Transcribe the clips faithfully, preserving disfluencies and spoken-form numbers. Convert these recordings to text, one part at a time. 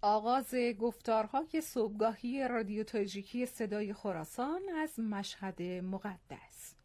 آغاز گفتارهای صبحگاهی رادیو تاجیکی صدای خراسان از مشهد مقدس.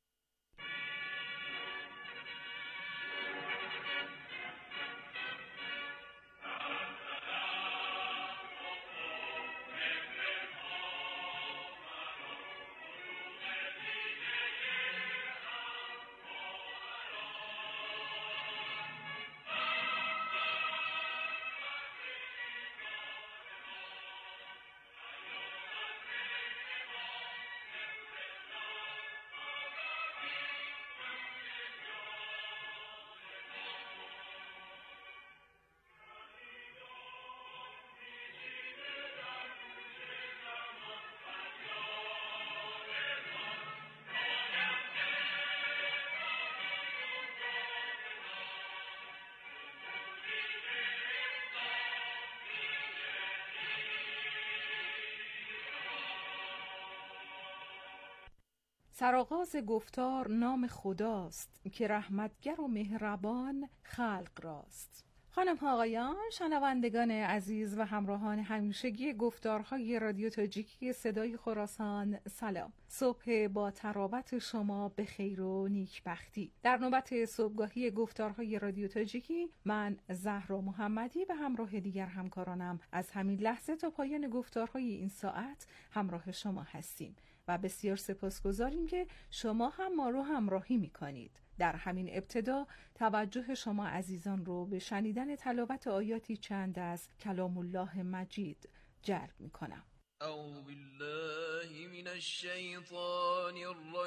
سرآغاز گفتار نام خداست که رحمتگر و مهربان خلق راست. خانم ها آقایان، شنوندگان عزیز و همراهان همیشگی گفتارهای رادیو تاجیکی صدای خراسان، سلام. صبح با تراوت شما به خیر و نیکبختی. در نوبت صبحگاهی گفتارهای رادیو تاجیکی من زهرا محمدی به همراه دیگر همکارانم از همین لحظه تا پایان گفتارهای این ساعت همراه شما هستیم و بسیار سپاسگزاریم که شما هم ما رو همراهی می‌کنید. در همین ابتدا توجه شما عزیزان رو به شنیدن تلاوت آیاتی چند از کلام الله مجید جلب می‌کنم. اعوذ بالله من الشیطان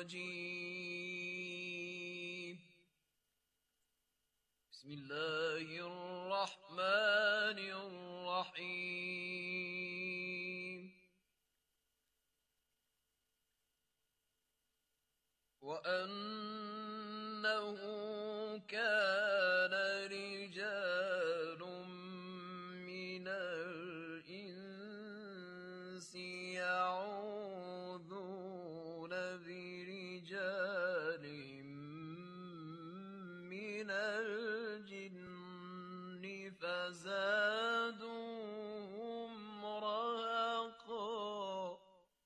الرجیم. بسم الله الرحمن الرحیم. وَأَنَّهُ كَانَ رِجَالٌ مِّنَ الْإِنسِ يَعُوذُونَ بِرِجَالٍ مِّنَ الْجِنِّ فَزَادُوهُمْ رَهَقًا.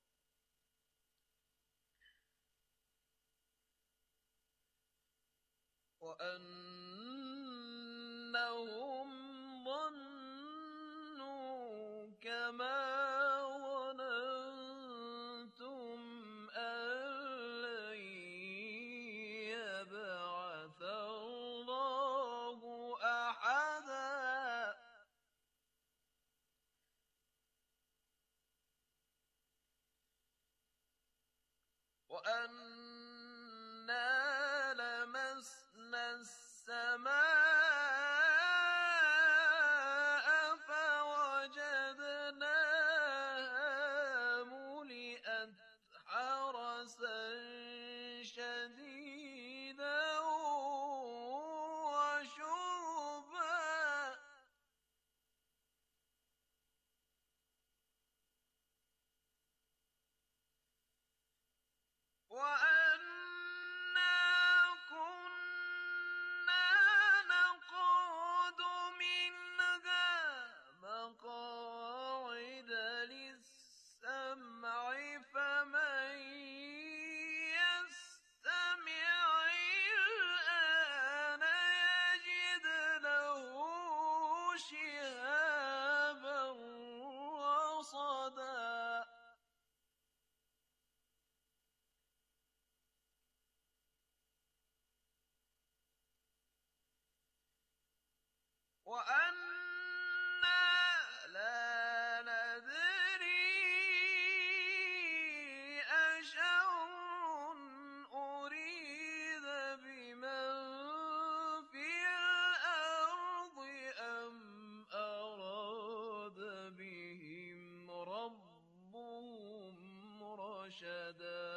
وَأَنَّهُمْ ظَنُّوا كَمَا ظَنَنتُمْ أَن لَّن يَبْعَثَ اللَّهُ أَحَدًا. وَأَنَّا لَمَسْنَا السَّمَاءَ فَوَجَدْنَاهَا مُلِئَتْ حَرَسًا شَدِيدًا وَشُهُبًا. وَأَنَّا كُنَّا نَقْعُدُ مِنْهَا مَقَاعِدَ لِلسَّمْعِ فَمَن يَسْتَمِعِ الْآنَ يَجِدْ لَهُ شِهَابًا رَّصَدًا. وَأَنَّا لَا نَدْرِي أَشَرٌّ أُرِيدَ بِمَن فِي الْأَرْضِ أَمْ أَرَادَ بِهِمْ رَبُّهُمْ رَشَدًا.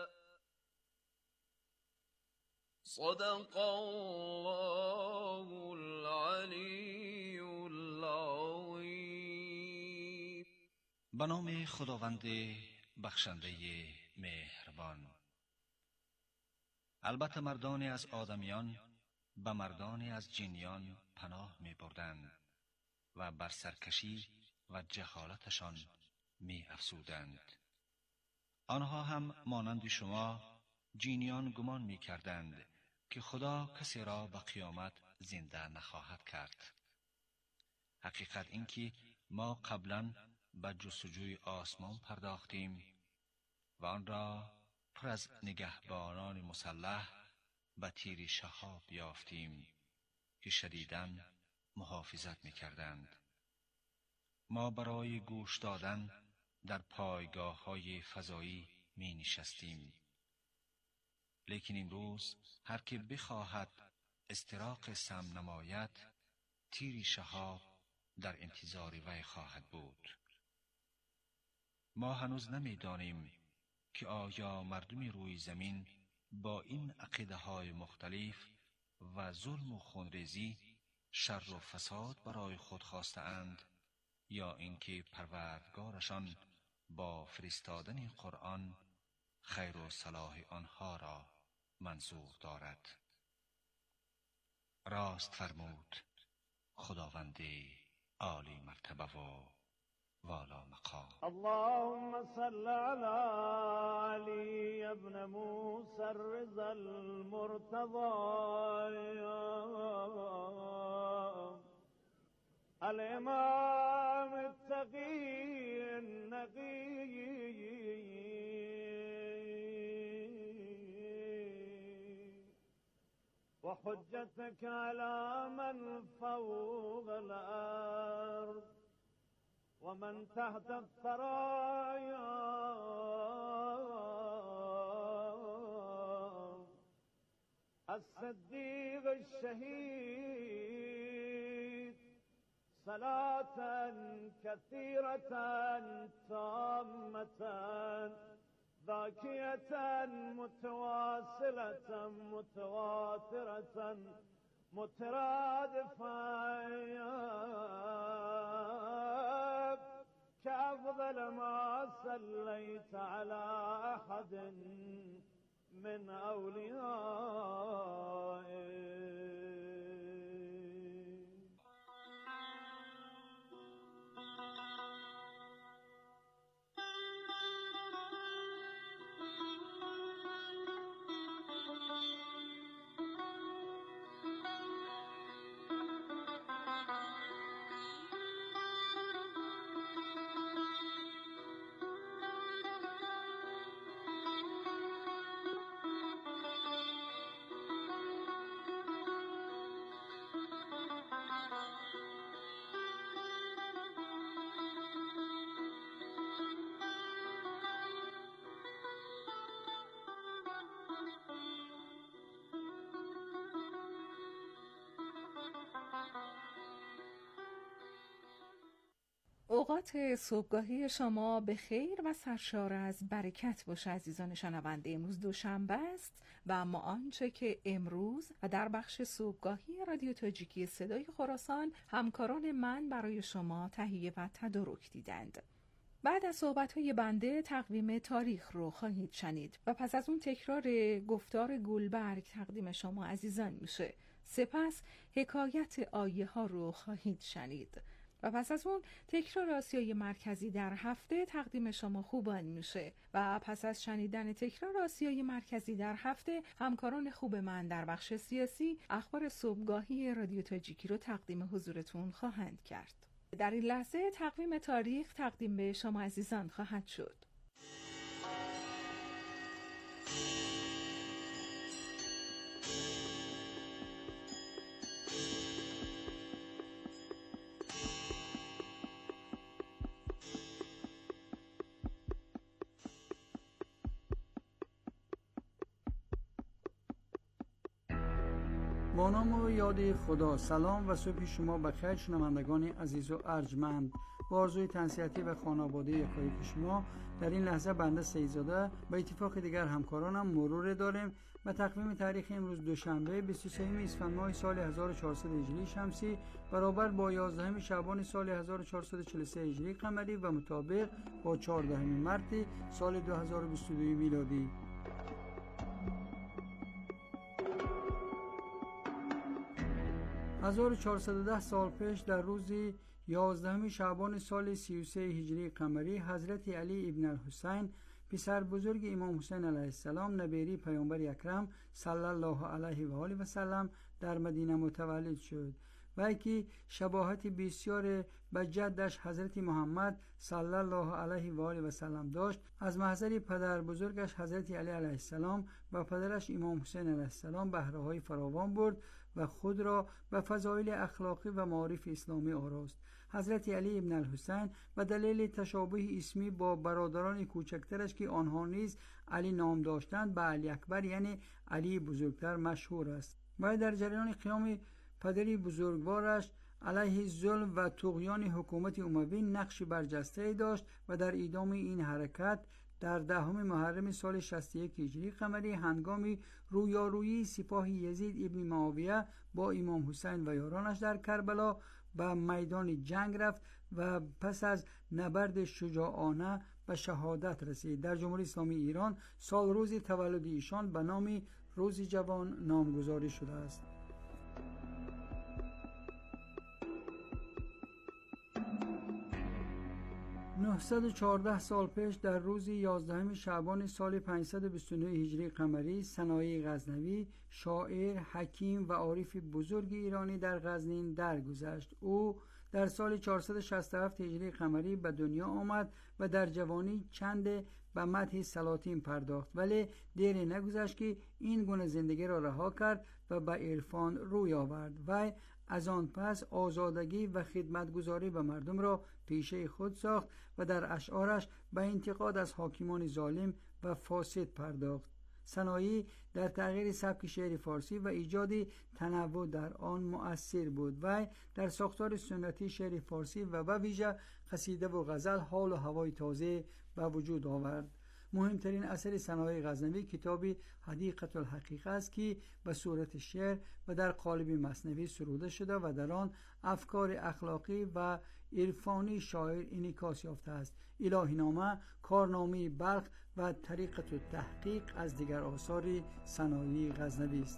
صدق الله العلی العظیم. به نام خداوند بخشنده مهربان. البته مردانی از آدمیان به مردانی از جنیان پناه می بردند و بر سرکشی و و جهالتشان می افزودند. آنها هم مانند شما جینیان گمان می کردند که خدا کسی را به قیامت زنده نخواهد کرد. حقیقت این که ما قبلا به جستجوی آسمان پرداختیم و آن را پر از نگهبانان مسلح به تیر شهاب یافتیم که شدیداً محافظت می کردند. ما برای گوش دادن در پایگاه های فضایی می نشستیم. لیکن امروز هر که بخواهد استراق سم نماید، تیر شهاب در انتظار وی خواهد بود. ما هنوز نمی دانیم که آیا مردم روی زمین با این عقیده های مختلف و ظلم و خونریزی شر و فساد برای خود خواسته اند یا اینکه پروردگارشان با فرستادن قرآن خیر و صلاح آنها را منظور دارد. راست فرمود خداوند عالی مرتبه و والا مقام. اللهم صل على علي ابن موسى الرضا المرتضى الامام التقي النقي وحجتك على من فوق الارض ومن تحت الثرايا الصديق الشهيد صلاة كثيرة تامة ذاكية متواصلة متواترة مترادفة كأفضل ما صليت على أحد من أوليائك. اوقات صبحگاهی شما به خیر و سرشار از برکت باشه عزیزان شنونده. امروز دوشنبه است و اما آنچه که امروز و در بخش صبحگاهی رادیو تاجیکی صدای خراسان همکاران من برای شما تهیه و تدارک دیدند. بعد از صحبت‌های بنده تقویم تاریخ رو خواهید شنید و پس از اون تکرار گفتار گلبرگ تقدیم شما عزیزان میشه. سپس حکایت آیه ها رو خواهید شنید و پس از اون تکرار آسیای مرکزی در هفته تقدیم شما خوبان میشه و پس از شنیدن تکرار آسیای مرکزی در هفته همکاران خوب من در بخش سیاسی اخبار صبحگاهی رادیو تاجیکی رو تقدیم حضورتون خواهند کرد. در این لحظه تقویم تاریخ تقدیم به شما عزیزان خواهد شد. با نام و یاد خدا. سلام و صبح شما بخیر شنوندگان عزیز و ارجمند. با آرزوی تنصیحاتی و خانواده یکایک شما در این لحظه بنده سیدزاده و اتفاق دیگر همکارانم مرور داریم و تقویم تاریخ امروز دوشنبه بیست و سوم اسفند ماه سال هزار و چهارصد هجری شمسی برابر با یازدهم شعبان سال هزار و چهارصد و چهل و سه هجری قمری و مطابق با چهاردهم مارس سال دو هزار و بیست و دو میلادی. هزار و چهارصد و ده سال پیش در روزی یازدهم شعبان سال سی و سه هجری قمری حضرت علی ابن الحسین پسر بزرگ امام حسین علیه السلام نبیری پیامبر اکرم صلی الله علیه و آله و سلم در مدینه متولد شد و که شباهت بسیار به جدش حضرت محمد صلی الله علیه و آله و سلم داشت. از محضر پدر بزرگش حضرت علی علیه السلام و پدرش امام حسین علیه السلام بهره‌های فراوان برد و خود را به فضایل اخلاقی و معارف اسلامی آراست. حضرت علی ابن الحسین به دلیل تشابه اسمی با برادران کوچکترش که آنها نیز علی نام داشتند به علی اکبر یعنی علی بزرگتر مشهور است. و در جریان قیام پدری بزرگوارش علیه ظلم و طغیان حکومت اموی نقش برجسته داشت و در ادامه این حرکت در دهم محرم سال شصت و یک هجری قمری هنگامی رویارویی سپاه یزید ابن معاویه با امام حسین و یارانش در کربلا به میدان جنگ رفت و پس از نبرد شجاعانه به شهادت رسید. در جمهوری اسلامی ایران سال روز تولد ایشان به نام روز جوان نامگذاری شده است. نهصد و چهارده سال پیش در روز یازدهم شعبان سال پانصد و بیست و نه هجری قمری صنایع غزنوی شاعر، حکیم و عارف بزرگ ایرانی در غزنین درگذشت. او در سال چهارصد و شصت و هفت هجری قمری به دنیا آمد و در جوانی چند به مدح سلاطین پرداخت، ولی دیر نگذشت که این گونه زندگی را رها کرد و به عرفان روی آورد و از آن پس آزادگی و خدمتگزاری به مردم را پیشه خود ساخت و در اشعارش به انتقاد از حاکمان ظالم و فاسد پرداخت. صنایع در تغییر سبک شعر فارسی و ایجاد تنوع در آن مؤثر بود و در ساختار سنتی شعر فارسی و به ویژه قصیده و غزل حال و هوای تازه به وجود آورد. مهمترین اثر صنایع غزنوی کتاب حدیقة الحقیقه است که به صورت شعر و در قالب مثنوی سروده شده و در آن افکار اخلاقی و عرفانی شاعر انعکاس یافته است. الهی نامه، کارنامه بلخ و طریقة التحقیق از دیگر آثار صنایع غزنوی است.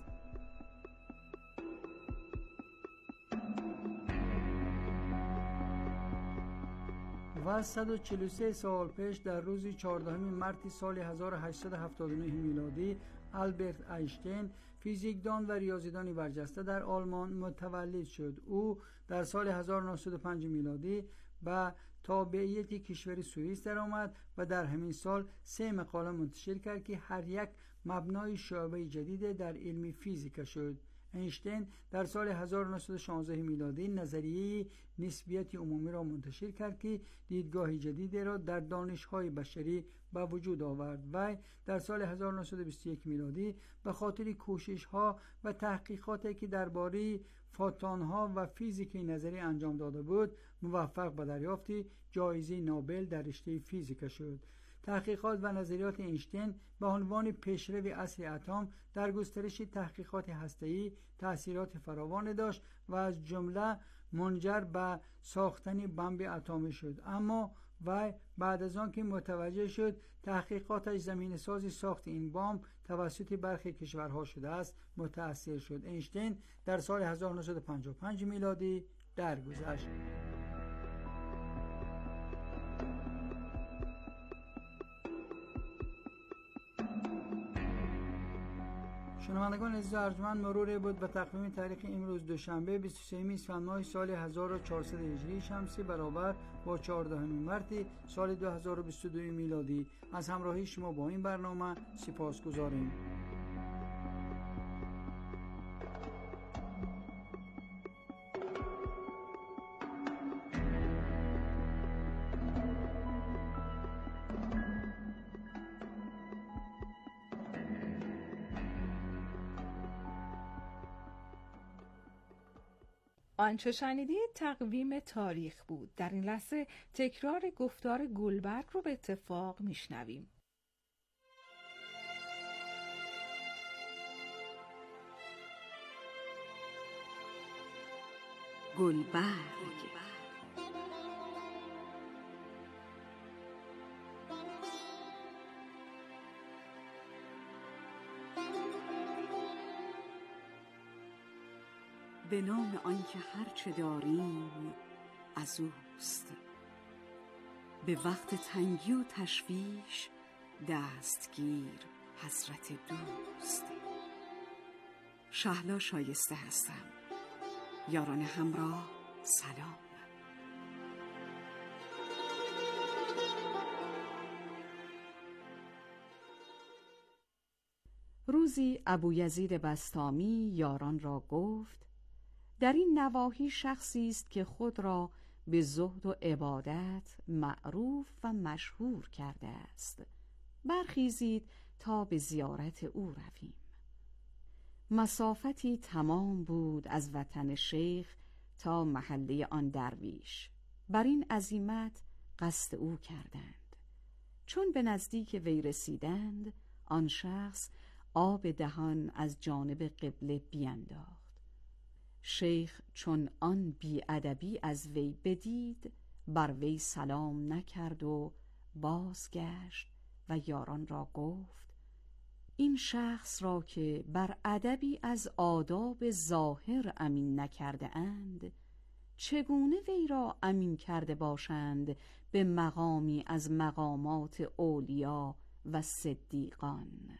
و صد و چهل و سه سال پیش در روز چهاردهم مارس سال هزار و هشتصد و هفتاد و نه میلادی آلبرت اینشتین فیزیکدان و ریاضیدان برجسته در آلمان متولد شد. او در سال هزار و نهصد و پنج میلادی به تابعیت کشور سوئیس درآمد و در همین سال سه مقاله منتشر کرد که هر یک مبنای شعبه جدید در علم فیزیک شد. اینشتین در سال هزار و نهصد و شانزده میلادی نظریه نسبیت عمومی را منتشر کرد که دیدگاه جدیدی را در دانش‌های بشری به وجود آورد و در سال هزار و نهصد و بیست و یک میلادی به خاطر کوشش‌ها و تحقیقاتی که درباره فوتون‌ها و فیزیک نظری انجام داده بود موفق به دریافت جایزه نوبل در رشته فیزیک شد. تحقیقات و نظریات اینشتین به عنوان پیشرو عصر اتم در گسترش تحقیقات هسته‌ای تأثیرات فراوان داشت و از جمله منجر به ساختن بمب اتمی شد. اما و بعد از آن که متوجه شد تحقیقاتش زمین سازی ساخت این بمب توسط برخی کشورها شده است متأثر شد. اینشتین در سال هزار و نهصد و پنجاه و پنج میلادی درگذشت. شنوندگان عزیز و ارجمند، مرور بود به تقویم تاریخ امروز دوشنبه بیست و سوم اسفند ماه سال هزار و چهارصد هجری شمسی برابر با چهاردهم مارس سال دو هزار و بیست و دو میلادی. از همراهی شما با این برنامه سپاسگزاریم. آنچه شنیدید تقویم تاریخ بود. در این لحظه تکرار گفتار گلبرگ رو به اتفاق میشنویم. گلبرگ به نام آنکه هرچه داریم از اوست. به وقت تنگی و تشویش دستگیر حضرت دوست. شهلا شایسته هستم. یاران همراه سلام. روزی ابویزید بسطامی یاران را گفت: در این نواحی شخصی است که خود را به زهد و عبادت معروف و مشهور کرده است. برخیزید تا به زیارت او رویم. مسافتی تمام بود از وطن شیخ تا محله آن درویش. بر این عزیمت قصد او کردند. چون به نزدیک وی رسیدند، آن شخص آب دهان از جانب قبله بینداخت. شیخ چون آن بی‌ادبی از وی بدید، بر وی سلام نکرد و بازگشت و یاران را گفت: این شخص را که بر ادبی از آداب ظاهر امین نکرده اند، چگونه وی را امین کرده باشند به مقامی از مقامات اولیا و صدیقان؟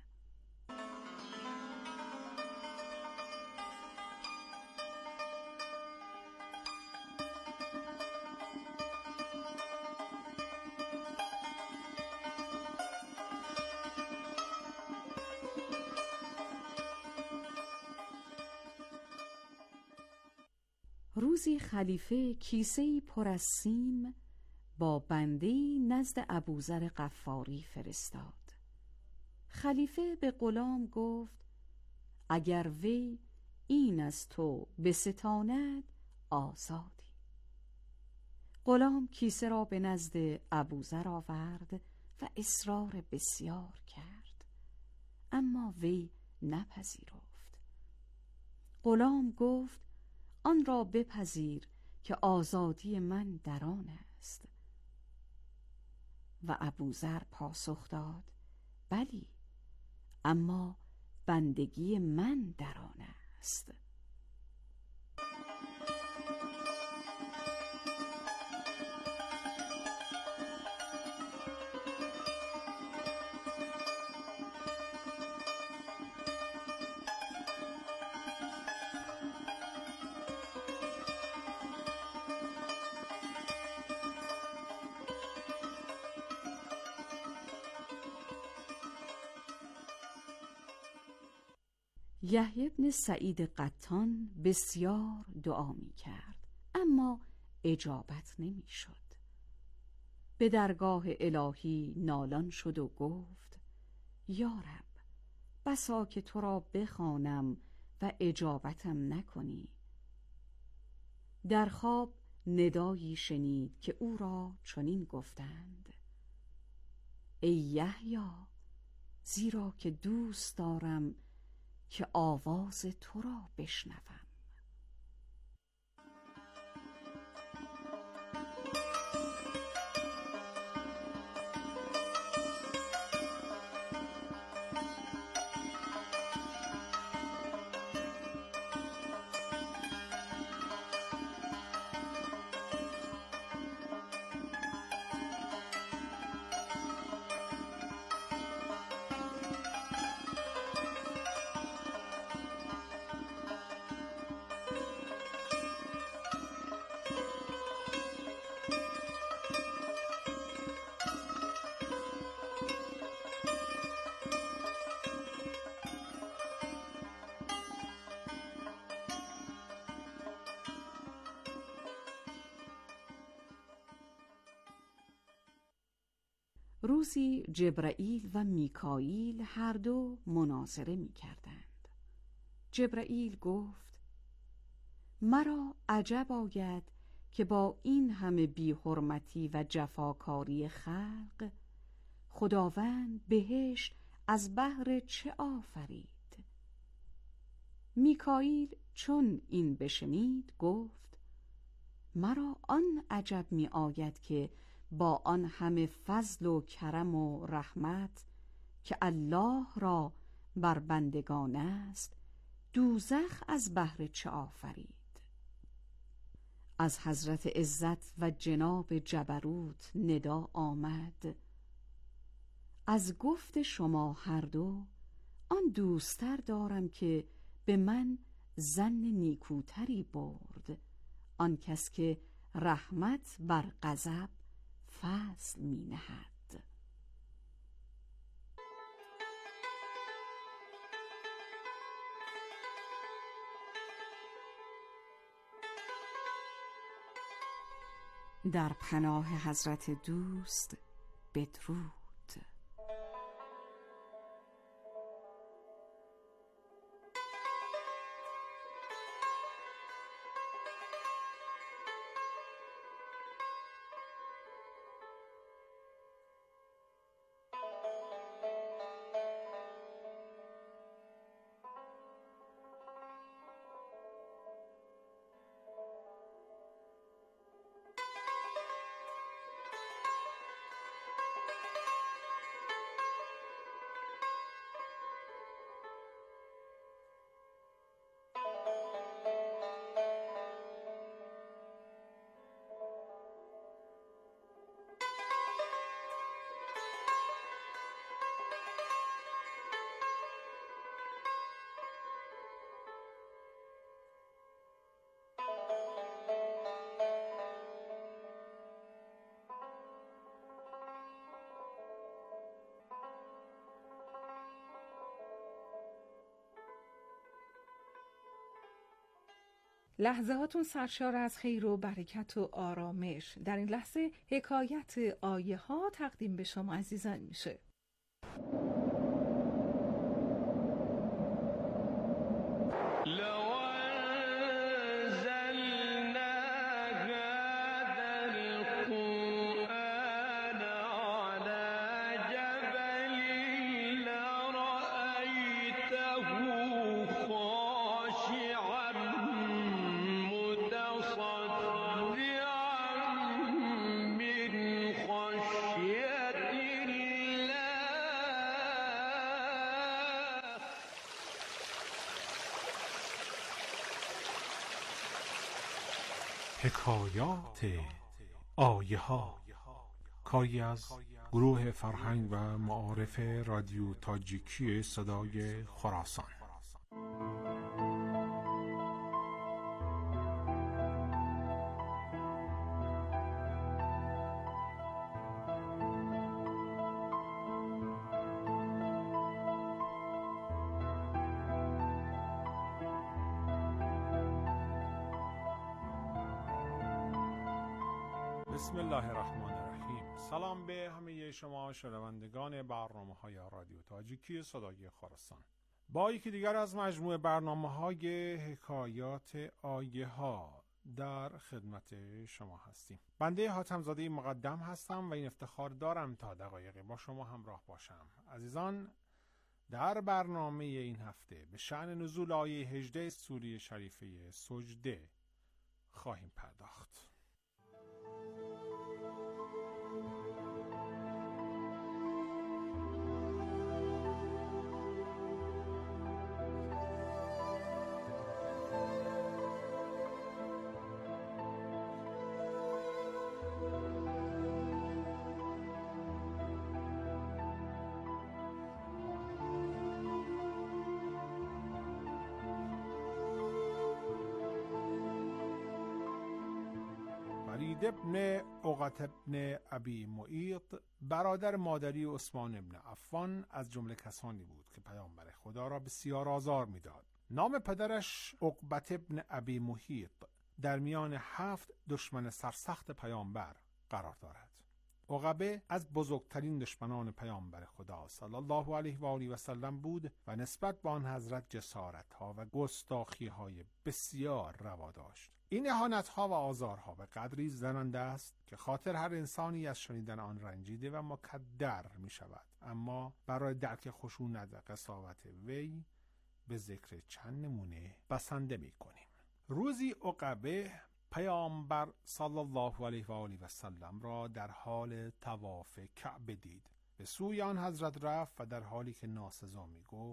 روزی خلیفه کیسه‌ای پر از سیم با بنده‌ای نزد ابوذر غفاری فرستاد. خلیفه به غلام گفت: اگر وی این از تو بستاند آزادی. غلام کیسه را به نزد ابوذر آورد و اصرار بسیار کرد، اما وی نپذیرفت. غلام گفت: آن را بپذیر که آزادی من در آن است. و ابوذر پاسخ داد: بلی، اما بندگی من در آن است. یحیی بن سعید قطان بسیار دعا می کرد، اما اجابت نمی شد. به درگاه الهی نالان شد و گفت: یا رب، بسا که تو را بخوانم و اجابتم نکنی. در خواب ندایی شنید که او را چنین گفتند: ای یحیی، زیرا که دوست دارم که آواز تو را بشنوم. روزی جبرائیل و میکائیل هر دو مناظره می کردند. جبرائیل گفت: مرا عجب آید که با این همه بی حرمتی و جفاکاری خلق، خداوند بهشت از بهر چه آفرید؟ میکائیل چون این بشنید گفت: مرا آن عجب می آید که با آن همه فضل و کرم و رحمت که الله را بر بندگان است، دوزخ از بهر چه آفرید؟ از حضرت عزت و جناب جبروت ندا آمد: از گفت شما هر دو آن دوستر دارم که به من ظن نیکوتری برد، آن کس که رحمت بر غضب فصل می نهد. در پناه حضرت دوست بدرود. لحظه هاتون سرشار از خیر و برکت و آرامش. در این لحظه حکایت آیه ها تقدیم به شما عزیزان میشه. حکایات آیه ها، کاری از گروه فرهنگ و معارف رادیو تاجیکی صدای خراسان. بسم الله الرحمن الرحیم. سلام به همه شما شنوندگان برنامه‌های رادیو تاجیکی صدای خراسان. با یکی دیگر از مجموعه برنامه‌های حکایات آیه ها در خدمت شما هستیم. بنده حاتم زاده مقدم هستم و این افتخار دارم تا دقایقی با شما همراه باشم. عزیزان، در برنامه این هفته به شأن نزول آیه هجده سوره شریفه سجده خواهیم پرداخت. فرید ابن عقبة ابن ابی معیط برادر مادری عثمان ابن عفان از جمله کسانی بود که پیامبر خدا را بسیار آزار میداد. نام پدرش عقبة ابن ابی معیط در میان هفت دشمن سرسخت پیامبر قرار دارد. عقبه از بزرگترین دشمنان پیامبر خدا صلی الله علیه و آله و سلم بود و نسبت به آن حضرت جسارت‌ها و گستاخی‌های بسیار روا داشت. این اهانت‌ها و آزارها به قدری زننده است که خاطر هر انسانی از شنیدن آن رنجیده و مکدر می شود. اما برای درک خشونت و قساوت وی به ذکر چند نمونه بسنده می کنیم. روزی عقبه پیامبر صلی الله علیه و آله و سلم را در حال طواف کعبه دید. به سوی آن حضرت رفت و در حالی که ناسزا می گفت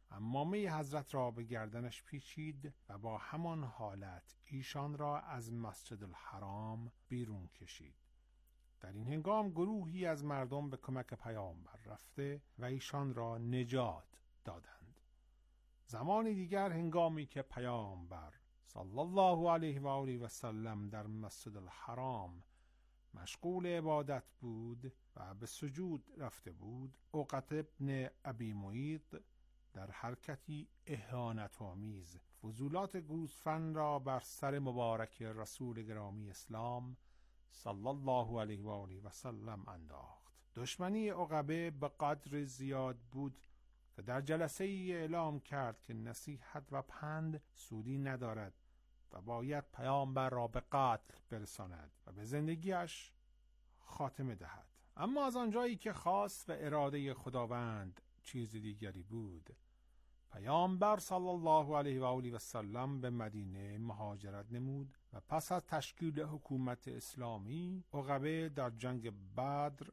عمامه حضرت را به گردنش پیچید و با همان حالت ایشان را از مسجد الحرام بیرون کشید. در این هنگام گروهی از مردم به کمک پیامبر رفته و ایشان را نجات دادند. زمانی دیگر هنگامی که پیامبر صلی الله علیه و آله و سلم در مسجد الحرام مشغول عبادت بود و به سجود رفته بود، عقبه ابن ابی معیط در حرکتی اهانت‌آمیز فضولات گوسفند را بر سر مبارک رسول گرامی اسلام صلی الله علیه و آله و سلم انداخت. دشمنی عقبه به قدر زیاد بود که در جلسه ای اعلام کرد که نصیحت و پند سودی ندارد و باید پیامبر را به قتل برساند و به زندگیش خاتمه دهد. اما از آنجایی که خواست و اراده خداوند چیز دیگری بود، پیامبر صلی الله علیه و آله و سلم به مدینه مهاجرت نمود و پس از تشکیل حکومت اسلامی، عقبه در جنگ بدر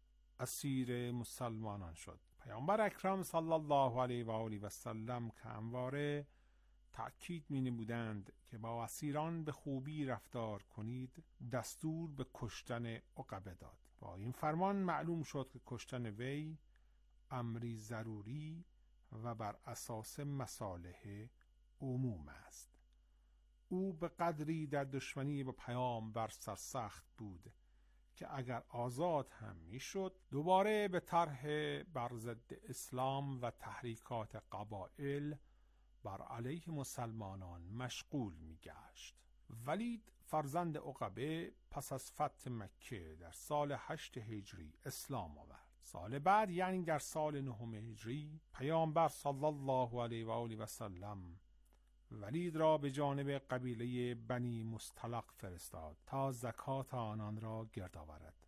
اسیر مسلمانان شد. پیامبر اکرم صلی الله علیه و آله و سلم که همواره تأکید می نمودند که با اسیران به خوبی رفتار کنید، دستور به کشتن عقبه داد. با این فرمان معلوم شد که کشتن وی امری ضروری و بر اساس مصالح عموم است. او به قدری در دشمنی به پیامبر سرسخت بود که اگر آزاد هم میشد دوباره به طرح بر ضد اسلام و تحریکات قبایل بر علیه مسلمانان مشغول میگشت. ولید فرزند عقبه پس از فتح مکه در سال هشت هجری اسلام آورد. سال بعد یعنی در سال نهم هجری پیامبر صلی الله علیه و آله و سلم ولید را به جانب قبیله بنی مستلق فرستاد تا زکات آنان را گرد آورد.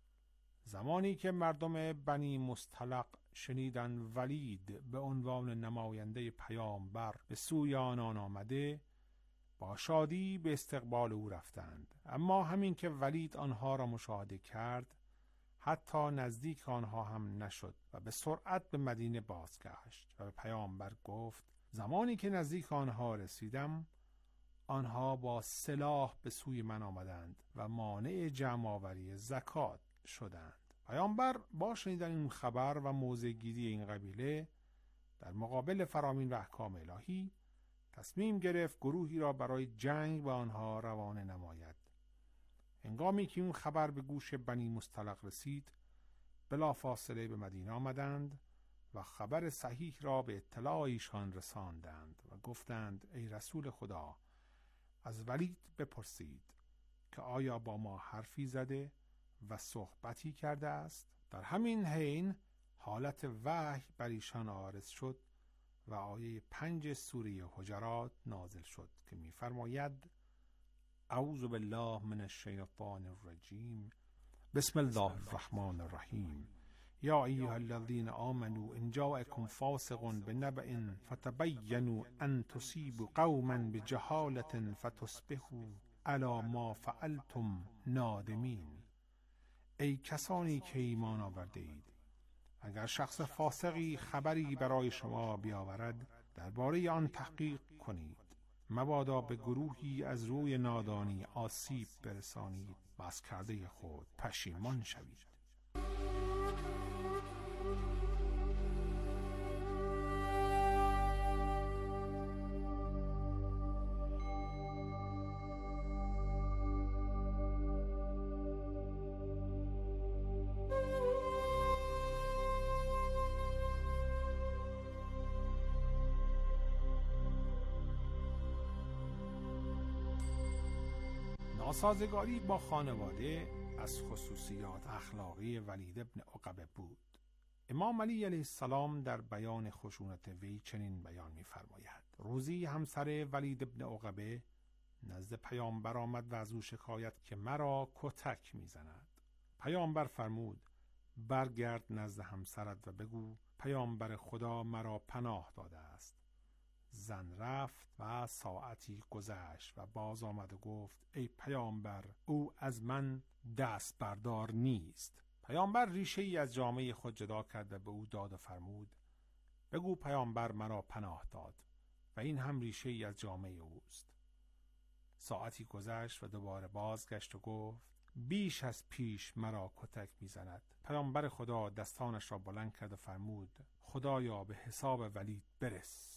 زمانی که مردم بنی مستلق شنیدند ولید به عنوان نماینده پیامبر به سوی آنان آمده، با شادی به استقبال او رفتند. اما همین که ولید آنها را مشاهده کرد، حتی نزدیک آنها هم نشد و به سرعت به مدینه بازگشت و به پیامبر گفت زمانی که نزدیک آنها رسیدم، آنها با سلاح به سوی من آمدند و مانع جمع آوری زکات شدند. پیامبر با شنیدن این خبر و موضع‌گیری این قبیله در مقابل فرامین و احکام الهی تصمیم گرفت گروهی را برای جنگ با آنها روانه نماید. هنگامی که این خبر به گوش بنی مستلق رسید، بلافاصله به مدینه آمدند و خبر صحیح را به اطلاع ایشان رساندند و گفتند ای رسول خدا، از ولید بپرسید که آیا با ما حرفی زده و صحبتی کرده است؟ در همین حین حالت وحی بر ایشان عارض شد و آیه پنج سوره حجرات نازل شد که می‌فرماید اعوذ بالله من الشیطان الرجیم بسم الله الرحمن الرحیم یا ایها الذین آمنوا ان جاءکم فاسق بنبأ فتبینوا ان تصیبوا قوما بجهالة فتصبحوا علی ما فعلتم نادمین. ای کسانی که ایمان آورده اید، اگر شخص فاسقی خبری برای شما بیاورد درباره آن تحقیق کنید، مبادا به گروهی از روی نادانی آسیب برسانید و از کرده خود پشیمان شوید. ناسازگاری با خانواده از خصوصیات اخلاقی ولید ابن عقبه بود. امام علی علیه السلام در بیان خشونت وی چنین بیان می‌فرماید: روزی همسر ولید ابن عقبه نزد پیامبر آمد و از او شکایت که مرا کتک می‌زند. پیامبر فرمود: برگرد نزد همسرت و بگو پیامبر خدا مرا پناه داده است. زن رفت و ساعتی گذشت و باز آمد و گفت: ای پیامبر، او از من دست بردار نیست. پیامبر ریشه ای از جامعه خود جدا کرد و به او داد و فرمود: بگو پیامبر مرا پناه داد و این هم ریشه ای از جامعه اوست. ساعتی گذشت و دوباره بازگشت و گفت بیش از پیش مرا کتک میزند. پیامبر خدا دستانش را بلند کرد و فرمود خدایا به حساب ولید برس.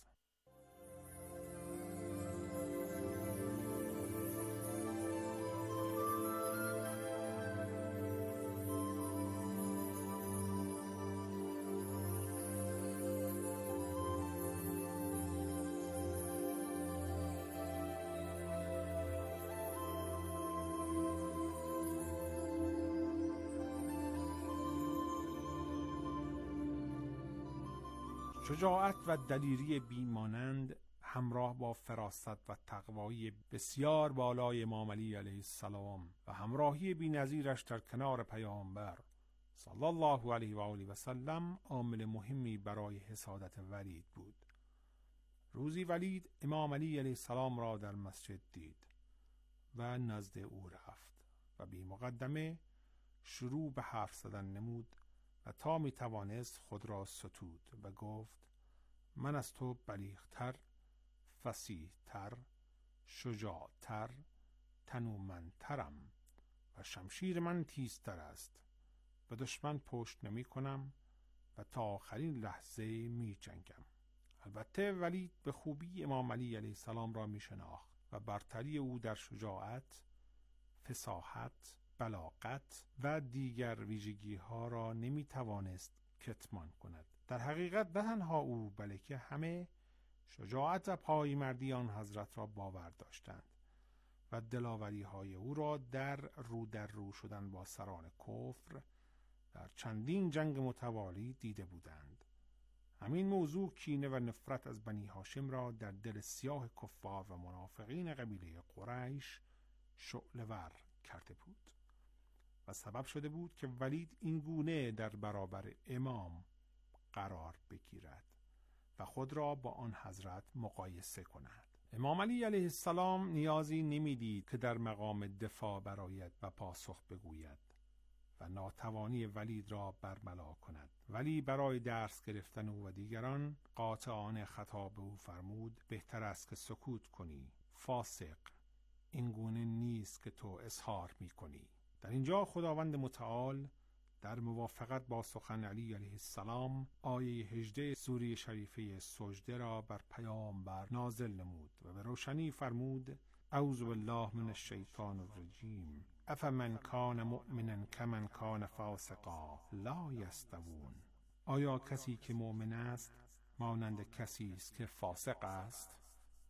شجاعت و دلیری بیمانند همراه با فراست و تقوایی بسیار بالای امام علی علیه السلام و همراهی بی‌نظیرش در کنار پیامبر صلی الله علیه و آله و سلم عامل مهمی برای حسادت ولید بود. روزی ولید امام علی علیه السلام را در مسجد دید و نزد او رفت و بی مقدمه شروع به حرف زدن نمود و تا می توانست خود را ستود و گفت من از تو بلیغتر، فصیحتر، شجاعتر، تنومندترم و شمشیر من تیزتر است. به دشمن پشت نمی کنم و تا آخرین لحظه می جنگم. البته ولید به خوبی امام علی علیه السلام را می شناخت و برتری او در شجاعت، فصاحت، بلاغت و دیگر ویژگی ها را نمی توانست کتمان کند. در حقیقت نه تنها او بلکه همه شجاعت و پایمردی آن حضرت را باور داشتند و دلاوری های او را در رو در رو شدن با سران کفر در چندین جنگ متوالی دیده بودند. همین موضوع کینه و نفرت از بنی هاشم را در دل سیاه کفار و منافقین قبیله قریش شعله‌ور کرده بود و سبب شده بود که ولید این گونه در برابر امام قرار بگیرد و خود را با آن حضرت مقایسه کند. امام علی علیه السلام نیازی نمیدید که در مقام دفاع برآید و پاسخ بگوید و ناتوانی ولید را برملا کند، ولی برای درس گرفتن او و دیگران قاطعانه خطاب او فرمود بهتر است که سکوت کنی فاسق، این گونه نیست که تو اظهار می کنی. در اینجا خداوند متعال در موافقت با سخن علی علیه السلام آیه هجده سوره شریفه سجده را بر پیامبر نازل نمود و به روشنی فرمود اعوذ بالله من الشیطان الرجیم افمن کان مؤمنا کمن کان فاسقا لا یستوون. آیا کسی که مؤمن است مانند کسی است که فاسق است؟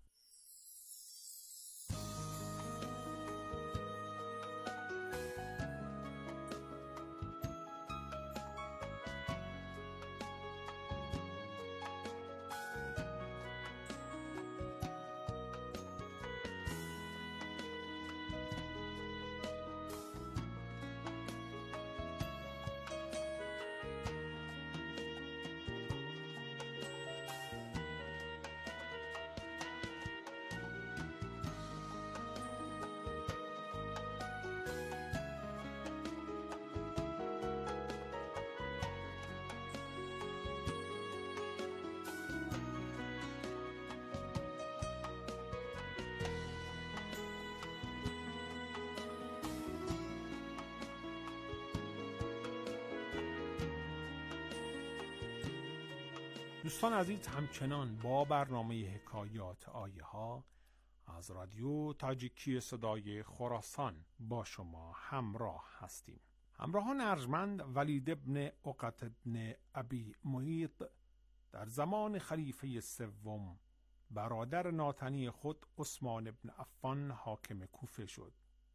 دوستان عزیز، همچنان با برنامه حکایات آیه ها از رادیو تاجیکی صدای خراسان با شما همراه هستیم. همراهان ارجمند، ولید ابن عقبة ابن ابی معیط در زمان خلیفه سوم برادر ناتنی خود عثمان ابن عفان حاکم کوفه شد.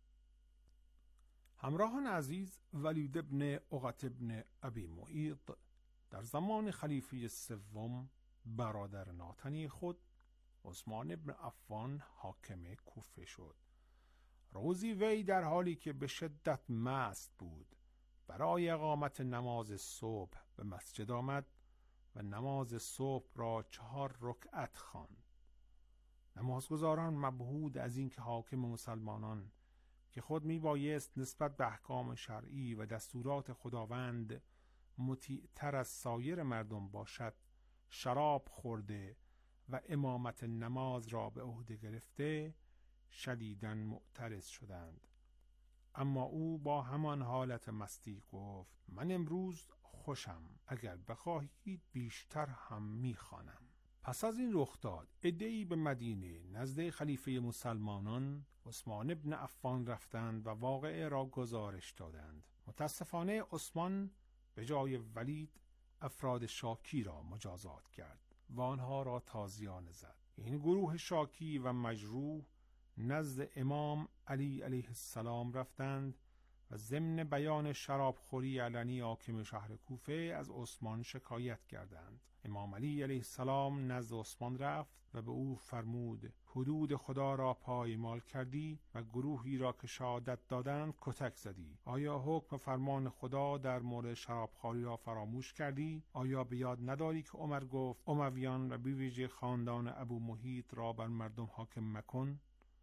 همراهان عزیز، ولید ابن عقبة ابن ابی معیط در زمان خلیفه سوم برادر ناتنی خود عثمان ابن عفان حاکم کوفه شد. روزی وی در حالی که به شدت مست بود برای اقامت نماز صبح به مسجد آمد و نماز صبح را چهار رکعت خواند. نمازگزاران مبهود از اینکه حاکم مسلمانان که خود می بایست نسبت به احکام شرعی و دستورات خداوند مطیع‌تر از سایر مردم باشد، شراب خورده و امامت نماز را به عهده گرفته شدیداً معترض شدند. اما او با همان حالت مستی گفت: من امروز خوشم، اگر بخواهید بیشتر هم میخوانم. پس از این رخ داد عده‌ای به مدینه نزد خلیفه مسلمانان عثمان ابن عفان رفتند و واقعه را گزارش دادند. متاسفانه عثمان به جای ولید افراد شاکی را مجازات کرد و آنها را تازیانه زد. این گروه شاکی و مجروح نزد امام علی علیه السلام رفتند و ضمن بیان شرابخوری علنی حاکم شهر کوفه از عثمان شکایت کردند. امام علی علیه السلام نزد عثمان رفت و به او فرمود: حدود خدا را پایمال کردی و گروهی را که شهادت دادند کتک زدی. آیا حکم فرمان خدا در مورد شرابخوری را فراموش کردی؟ آیا به یاد نداری که عمر گفت امویان و به ویژه خاندان ابو محیط را بر مردم حاکم مکن؟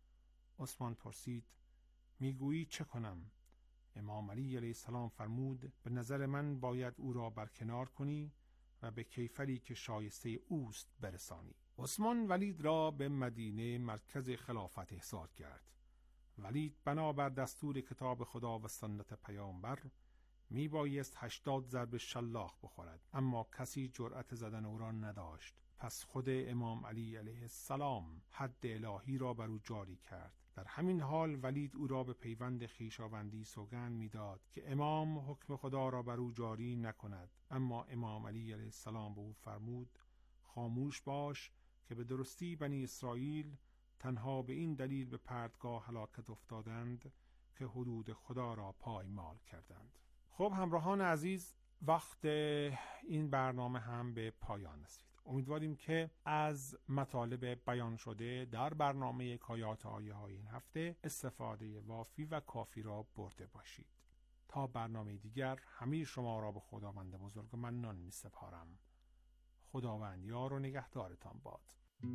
عثمان پرسید: میگویی چه کنم؟ امام علی علیه السلام فرمود: به نظر من باید او را برکنار کنی و به کیفری که شایسته اوست برسانی. عثمان ولید را به مدینه مرکز خلافت احضار کرد. ولید بنابر دستور کتاب خدا و سنت پیامبر می بایست هشتاد ضرب شلاق بخورد، اما کسی جرأت زدن او را نداشت. پس خود امام علی علیه السلام حد الهی را بر او جاری کرد. در همین حال ولید او را به پیوند خویشاوندی سوگند می‌داد که امام حکم خدا را بر او جاری نکند. اما امام علی علیه السلام به او فرمود: خاموش باش که به درستی بنی اسرائیل تنها به این دلیل به پردگاه هلاکت افتادند که حدود خدا را پایمال کردند. خب همراهان عزیز، وقت این برنامه هم به پایان رسید. امیدواریم که از مطالب بیان شده در برنامه حکایات آیه های این هفته استفاده وافی و کافی را برده باشید. تا برنامه دیگر همه شما را به خداوند بزرگ و منان می سپارم. خداوند یار و نگهدارتان باد.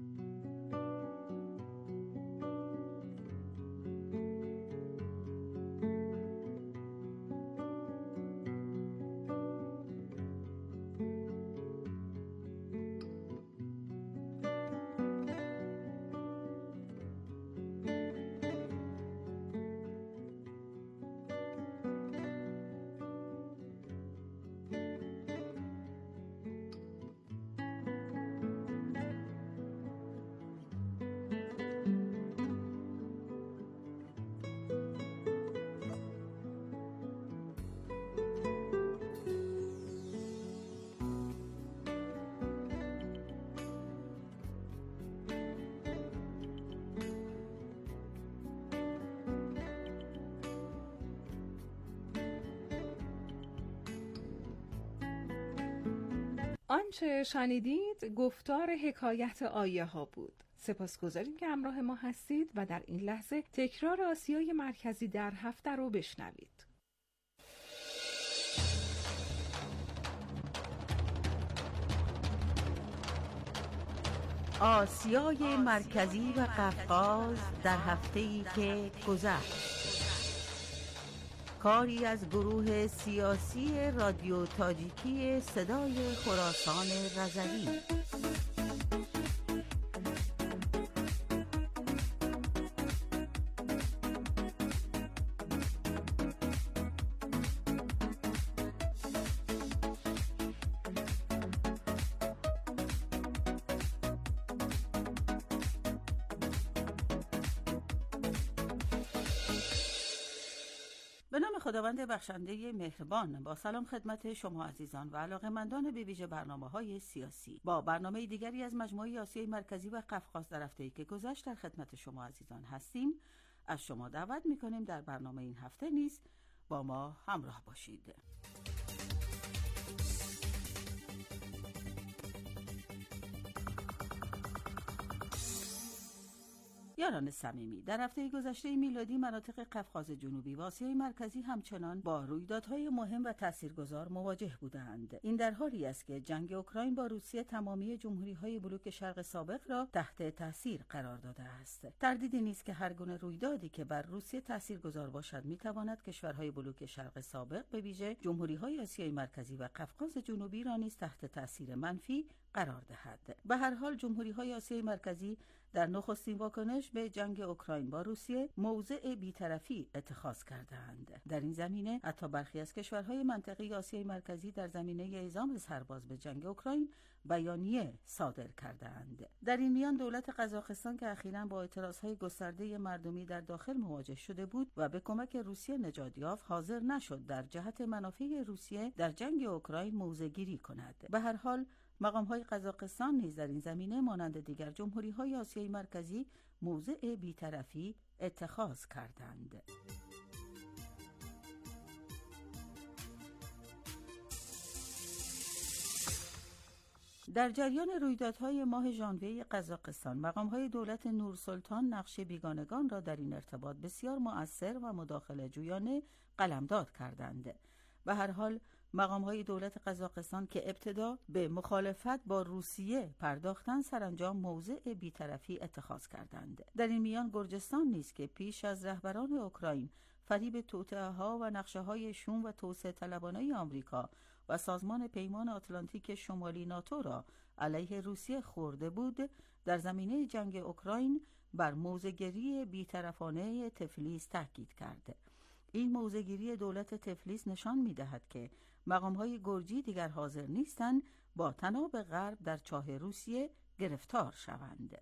آنچه شنیدید گفتار حکایت آیه ها بود. سپاسگزاریم که همراه ما هستید و در این لحظه تکرار آسیای مرکزی در هفته رو بشنوید. آسیای مرکزی و قفقاز در هفته‌ای که گذشت. کاری از گروه سیاسی رادیو تاجیکی صدای خراسان رضوی. به نام خداوند بخشنده مهربان، با سلام خدمت شما عزیزان و علاقه‌مندان به ویژه برنامه‌های سیاسی. با برنامه دیگری از مجموعه آسیای مرکزی و قفقاز در هفته‌ای که گذشت در خدمت شما عزیزان هستیم. از شما دعوت می‌کنیم در برنامه این هفته نیز با ما همراه باشید. یاران صمیمی، در هفته گذشته میلادی مناطق قفقاز جنوبی و آسیای مرکزی همچنان با رویدادهای مهم و تاثیرگذار مواجه بودند. این در حالی است که جنگ اوکراین با روسیه تمامی جمهوری‌های بلوک شرق سابق را تحت تاثیر قرار داده است. تردیدی نیست که هر گونه رویدادی که بر روسیه تاثیرگذار باشد میتواند کشورهای بلوک شرق سابق به ویژه جمهوری‌های آسیای مرکزی و قفقاز جنوبی را نیز تحت تاثیر منفی قرار دهد. به هر حال جمهوری‌های آسیای مرکزی در نخستین واکنش به جنگ اوکراین با روسیه موضع بی‌طرفی اتخاذ کردند. در این زمینه حتی برخی از کشورهای منطقه آسیای مرکزی در زمینه اعزام سرباز به جنگ اوکراین بیانیه صادر کردند. در این میان دولت قزاقستان که اخیراً با اعتراضهای گسترده مردمی در داخل مواجه شده بود و به کمک روسیه نجات یافت، حاضر نشد در جهت منافع روسیه در جنگ اوکراین موضع‌گیری کند. به هر حال مقام‌های قزاقستان نیز در این زمینه مانند دیگر جمهوری‌های آسیای مرکزی موضع بی‌طرفی اتخاذ کردند. در جریان رویدادهای ماه ژانویه قزاقستان، مقام‌های دولت نورسلطان نقش بیگانگان را در این ارتباط بسیار مؤثر و مداخله جویانه قلمداد کردند. به هر حال مقام‌های دولت قزاقستان که ابتدا به مخالفت با روسیه پرداختن، سرانجام موضع بی‌طرفی اتخاذ کردند. در این میان گرجستان نیز که پیش از رهبران اوکراین فریب توطئه‌ها و نقشه‌های شوم و توسعه طلبانه آمریکا و سازمان پیمان آتلانتیک شمالی ناتو را علیه روسیه خورده بود، در زمینه جنگ اوکراین بر موضع‌گیری بی‌طرفانه تفلیس تاکید کرد. این موضع‌گیری دولت تفلیس نشان می‌دهد که مقام‌های گرجی دیگر حاضر نیستند با طناب غرب در چاه روسیه گرفتار شوند.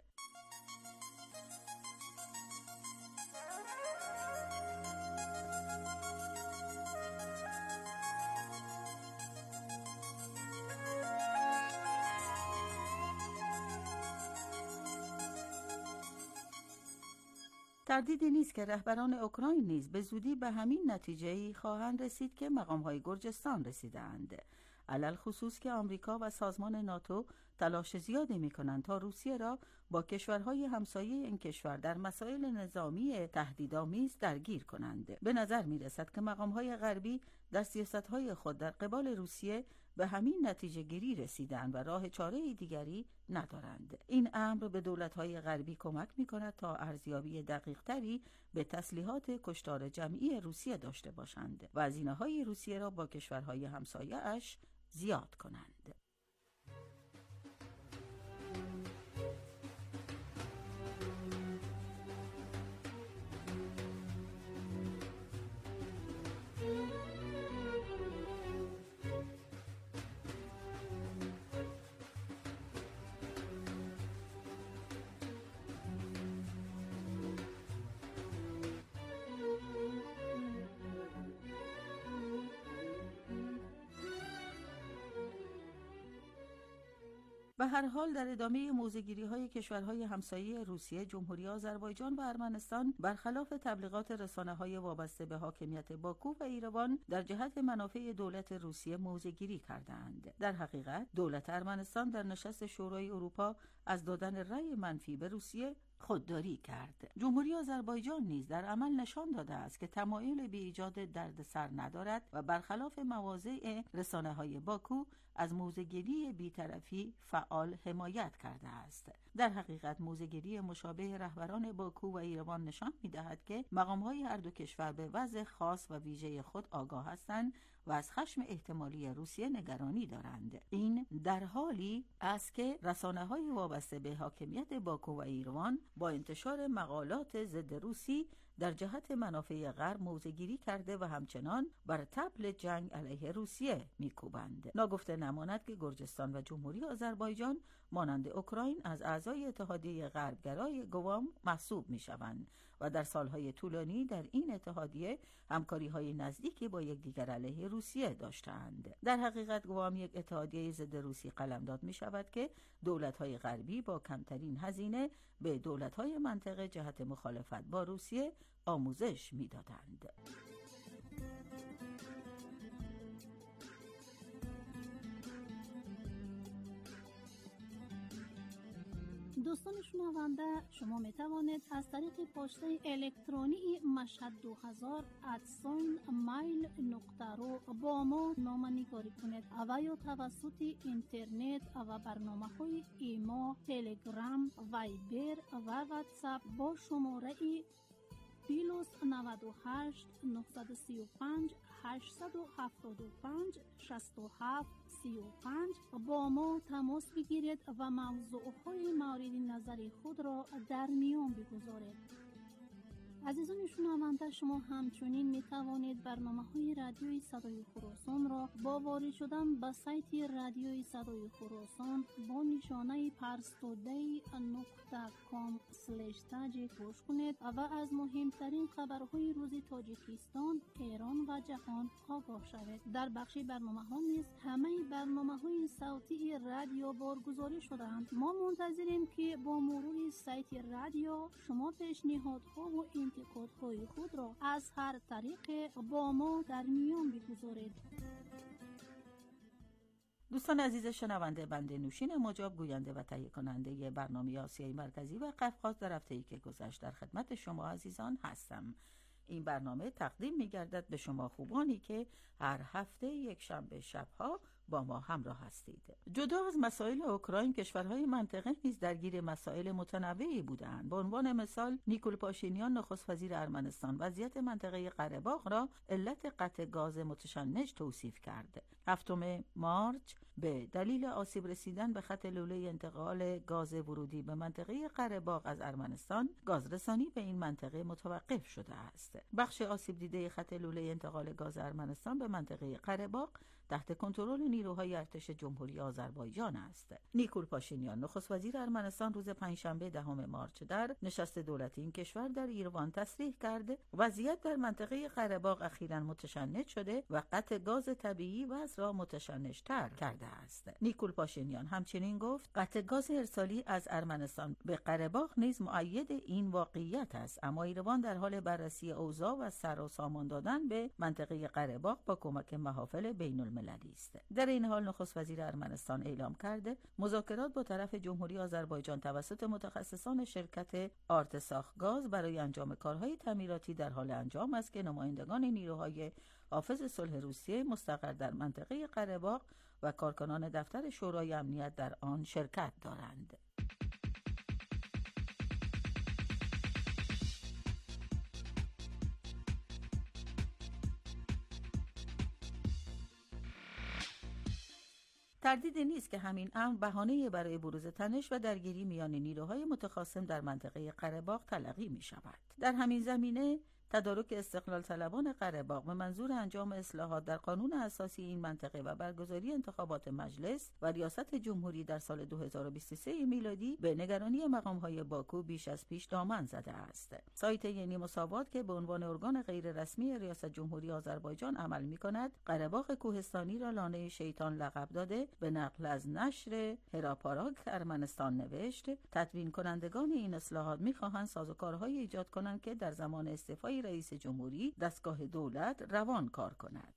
تردیدی نیست که رهبران اوکراین نیز به زودی به همین نتیجه‌ای خواهند رسید که مقام‌های گرجستان رسیدند. علل خصوص که آمریکا و سازمان ناتو تلاش زیادی می‌کنند تا روسیه را با کشورهای همسایه این کشور در مسائل نظامی تهدیدآمیز درگیر کنند. به نظر می‌رسد که مقام‌های غربی در سیاست‌های خود در قبال روسیه به همین نتیجه گیری رسیدند و راه چاره دیگری ندارند. این امر به دولت‌های غربی کمک می‌کند تا ارزیابی دقیق‌تری به تسلیحات کشتار جمعی روسیه داشته باشند و هزینه‌های روسیه را با کشورهای همسایه‌اش زیاد کنند. به هر حال در ادامه موضع‌گیری‌های کشورهای همسایه روسیه، جمهوری آذربایجان و ارمنستان برخلاف تبلیغات رسانه‌های وابسته به حاکمیت باکو و ایروان در جهت منافع دولت روسیه موضع‌گیری کردند. در حقیقت دولت ارمنستان در نشست شورای اروپا از دادن رأی منفی به روسیه خودداری کرد. جمهوری آذربایجان نیز در عمل نشان داده است که تمایل به ایجاد دردسر ندارد و برخلاف مواضع رسانه‌های باکو از موضع‌گیری بی‌طرفی فعال حمایت کرده است. در حقیقت موضع‌گیری مشابه رهبران باکو و ایروان نشان می‌دهد که مقام‌های هر دو کشور به وضع خاص و ویژه خود آگاه هستند و از خشم احتمالی روسیه نگرانی دارند. این در حالی است که رسانه‌های وابسته به حاکمیت باکو و ایروان با انتشار مقالات ضد روسی در جهت منافع غرب موضع‌گیری کرده و همچنان بر طبل جنگ علیه روسیه می‌کوبند. ناگفته نماند که گرجستان و جمهوری آذربایجان مانند اوکراین از اعضای اتحادیه غربگرای گوام محسوب می‌شوند و در سالهای طولانی در این اتحادیه همکاری‌های نزدیکی با یکدیگر علیه روسیه داشتند. در حقیقت گوام یک اتحادیه ضد روسی قلمداد می‌شود که دولت‌های غربی با کمترین هزینه به دولت‌های منطقه جهت مخالفت با روسیه آموزش می‌دادند. دوستان شنونده، شما می توانید از طریق پسته الکترونی مشهد دو هزار ادساین مایل نقطه رو با ما نامه‌نگاری کنید و یا توسط اینترنت و برنامه‌های ایما، تلگرام، وایبر و واتساپ با شماره پلاس نود و هشت نهصد و سی و پنج هشت هفت پنج شصت و هفت سی و پنج با ما تماس بگیرید و موضوعهای مورد نظر خود را در میان بگذارید. عزیزان شنونده، شما همچنین می توانید برنامه های رادیوی صدای خراسان را با وارد شدن به سایت رادیوی صدای خراسان با نشانه پرستودی نقطه کام سلش تاج گوش کنید و از مهمترین خبرهای روز تاجیکستان، ایران و جهان آگاه شوید. در بخش برنامه ها نیز همه برنامه های صوتی رادیو بارگذاری شده‌اند. ما منتظریم که با مرور سایت رادیو شما پیشنهادها و انتقادهای خود را از هر طریق با ما در میان بگذارید. دوستان عزیز شنونده، بنده نوشین مجاب، گوینده و تهیه کننده برنامه آسیای مرکزی و قفقاز در هفته‌ای که گذشت در خدمت شما عزیزان هستم. این برنامه تقدیم می‌گردد به شما خوبانی که هر هفته یک شنبه شب‌ها با ما همراه هستید. جدا از مسائل اوکراین، کشورهای منطقه نیز درگیر مسائل متنوعی بودند. به عنوان مثال نیکول پاشینیان نخست وزیر ارمنستان وضعیت منطقه قره باغ را علت قطع گاز متشنج توصیف کرد. هفتم مارچ به دلیل آسیب رسیدن به خط لوله انتقال گاز ورودی به منطقه قره باغ از ارمنستان، گازرسانی به این منطقه متوقف شده است. بخش آسیب دیده خط لوله انتقال گاز ارمنستان به منطقه قره باغ تحت کنترل نیروهای ارتش جمهوری آذربایجان است. نیکول پاشینیان نخست وزیر ارمنستان روز پنجشنبه دهم مارچ در نشست دولتی این کشور در ایروان تصریح کرد وضعیت در منطقه قره باغ اخیراً متشنج شده و قطع گاز طبیعی وضع را متشنج‌تر کرده است. نیکول پاشینیان همچنین گفت قطع گاز ارسالی از ارمنستان به قره باغ نیز مؤید این واقعیت است، اما ایروان در حال بررسی اوضاع و سر و سامان دادن به منطقه قره باغ با کمک محافل بین‌المللی است. در این حال نخست وزیر ارمنستان اعلام کرده مذاکرات با طرف جمهوری آذربایجان توسط متخصصان شرکت آرتساخ گاز برای انجام کارهای تعمیراتی در حال انجام است که نمایندگان نیروهای حافظ صلح روسیه مستقر در منطقه قره باغ و کارکنان دفتر شورای امنیت در آن شرکت دارند. تردیدی نیست که همین امر بهانه‌ای برای بروز تنش و درگیری میان نیروهای متخاصم در منطقه قره باغ تلقی می شود. در همین زمینه تدارک استقلال طلبان قره باغ به منظور انجام اصلاحات در قانون اساسی این منطقه و برگزاری انتخابات مجلس و ریاست جمهوری در سال دو هزار و بیست و سه میلادی به نگرانی مقام‌های باکو بیش از پیش دامن زده است. سایت یعنی مساوات که به عنوان ارگان غیر رسمی ریاست جمهوری آذربایجان عمل می‌کند، قره باغ کوهستانی را لانه شیطان لقب داده، به نقل از نشر هراپاراک ارمنستان نوشت تدوین کنندگان این اصلاحات می‌خواهند سازوکارهای ایجاد کنند که در زمان استعفای رئیس جمهوری دستگاه دولت روان کار کند.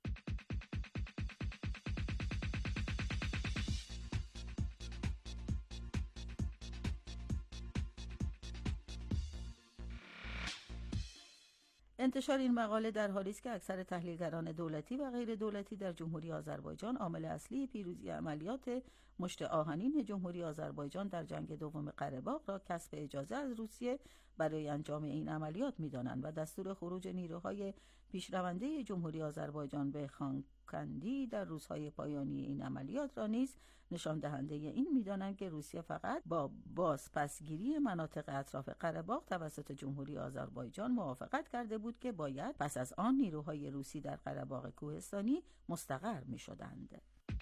انتشار این مقاله در حالی است که اکثر تحلیلگران دولتی و غیر دولتی در جمهوری آذربایجان عامل اصلی پیروزی عملیات مشت آهنین جمهوری آذربایجان در جنگ دوم قره باغ را کسب اجازه از روسیه برای انجام این عملیات می‌دانند و دستور خروج نیروهای پیشرونده جمهوری آذربایجان به خانکندی در روزهای پایانی این عملیات را نیز نشان دهنده این می‌دانند که روسیه فقط با بازپسگیری مناطق اطراف قره باغ توسط جمهوری آذربایجان موافقت کرده بود که باید پس از آن نیروهای روسی در قره باغ کوهستانی مستقر می‌شدند.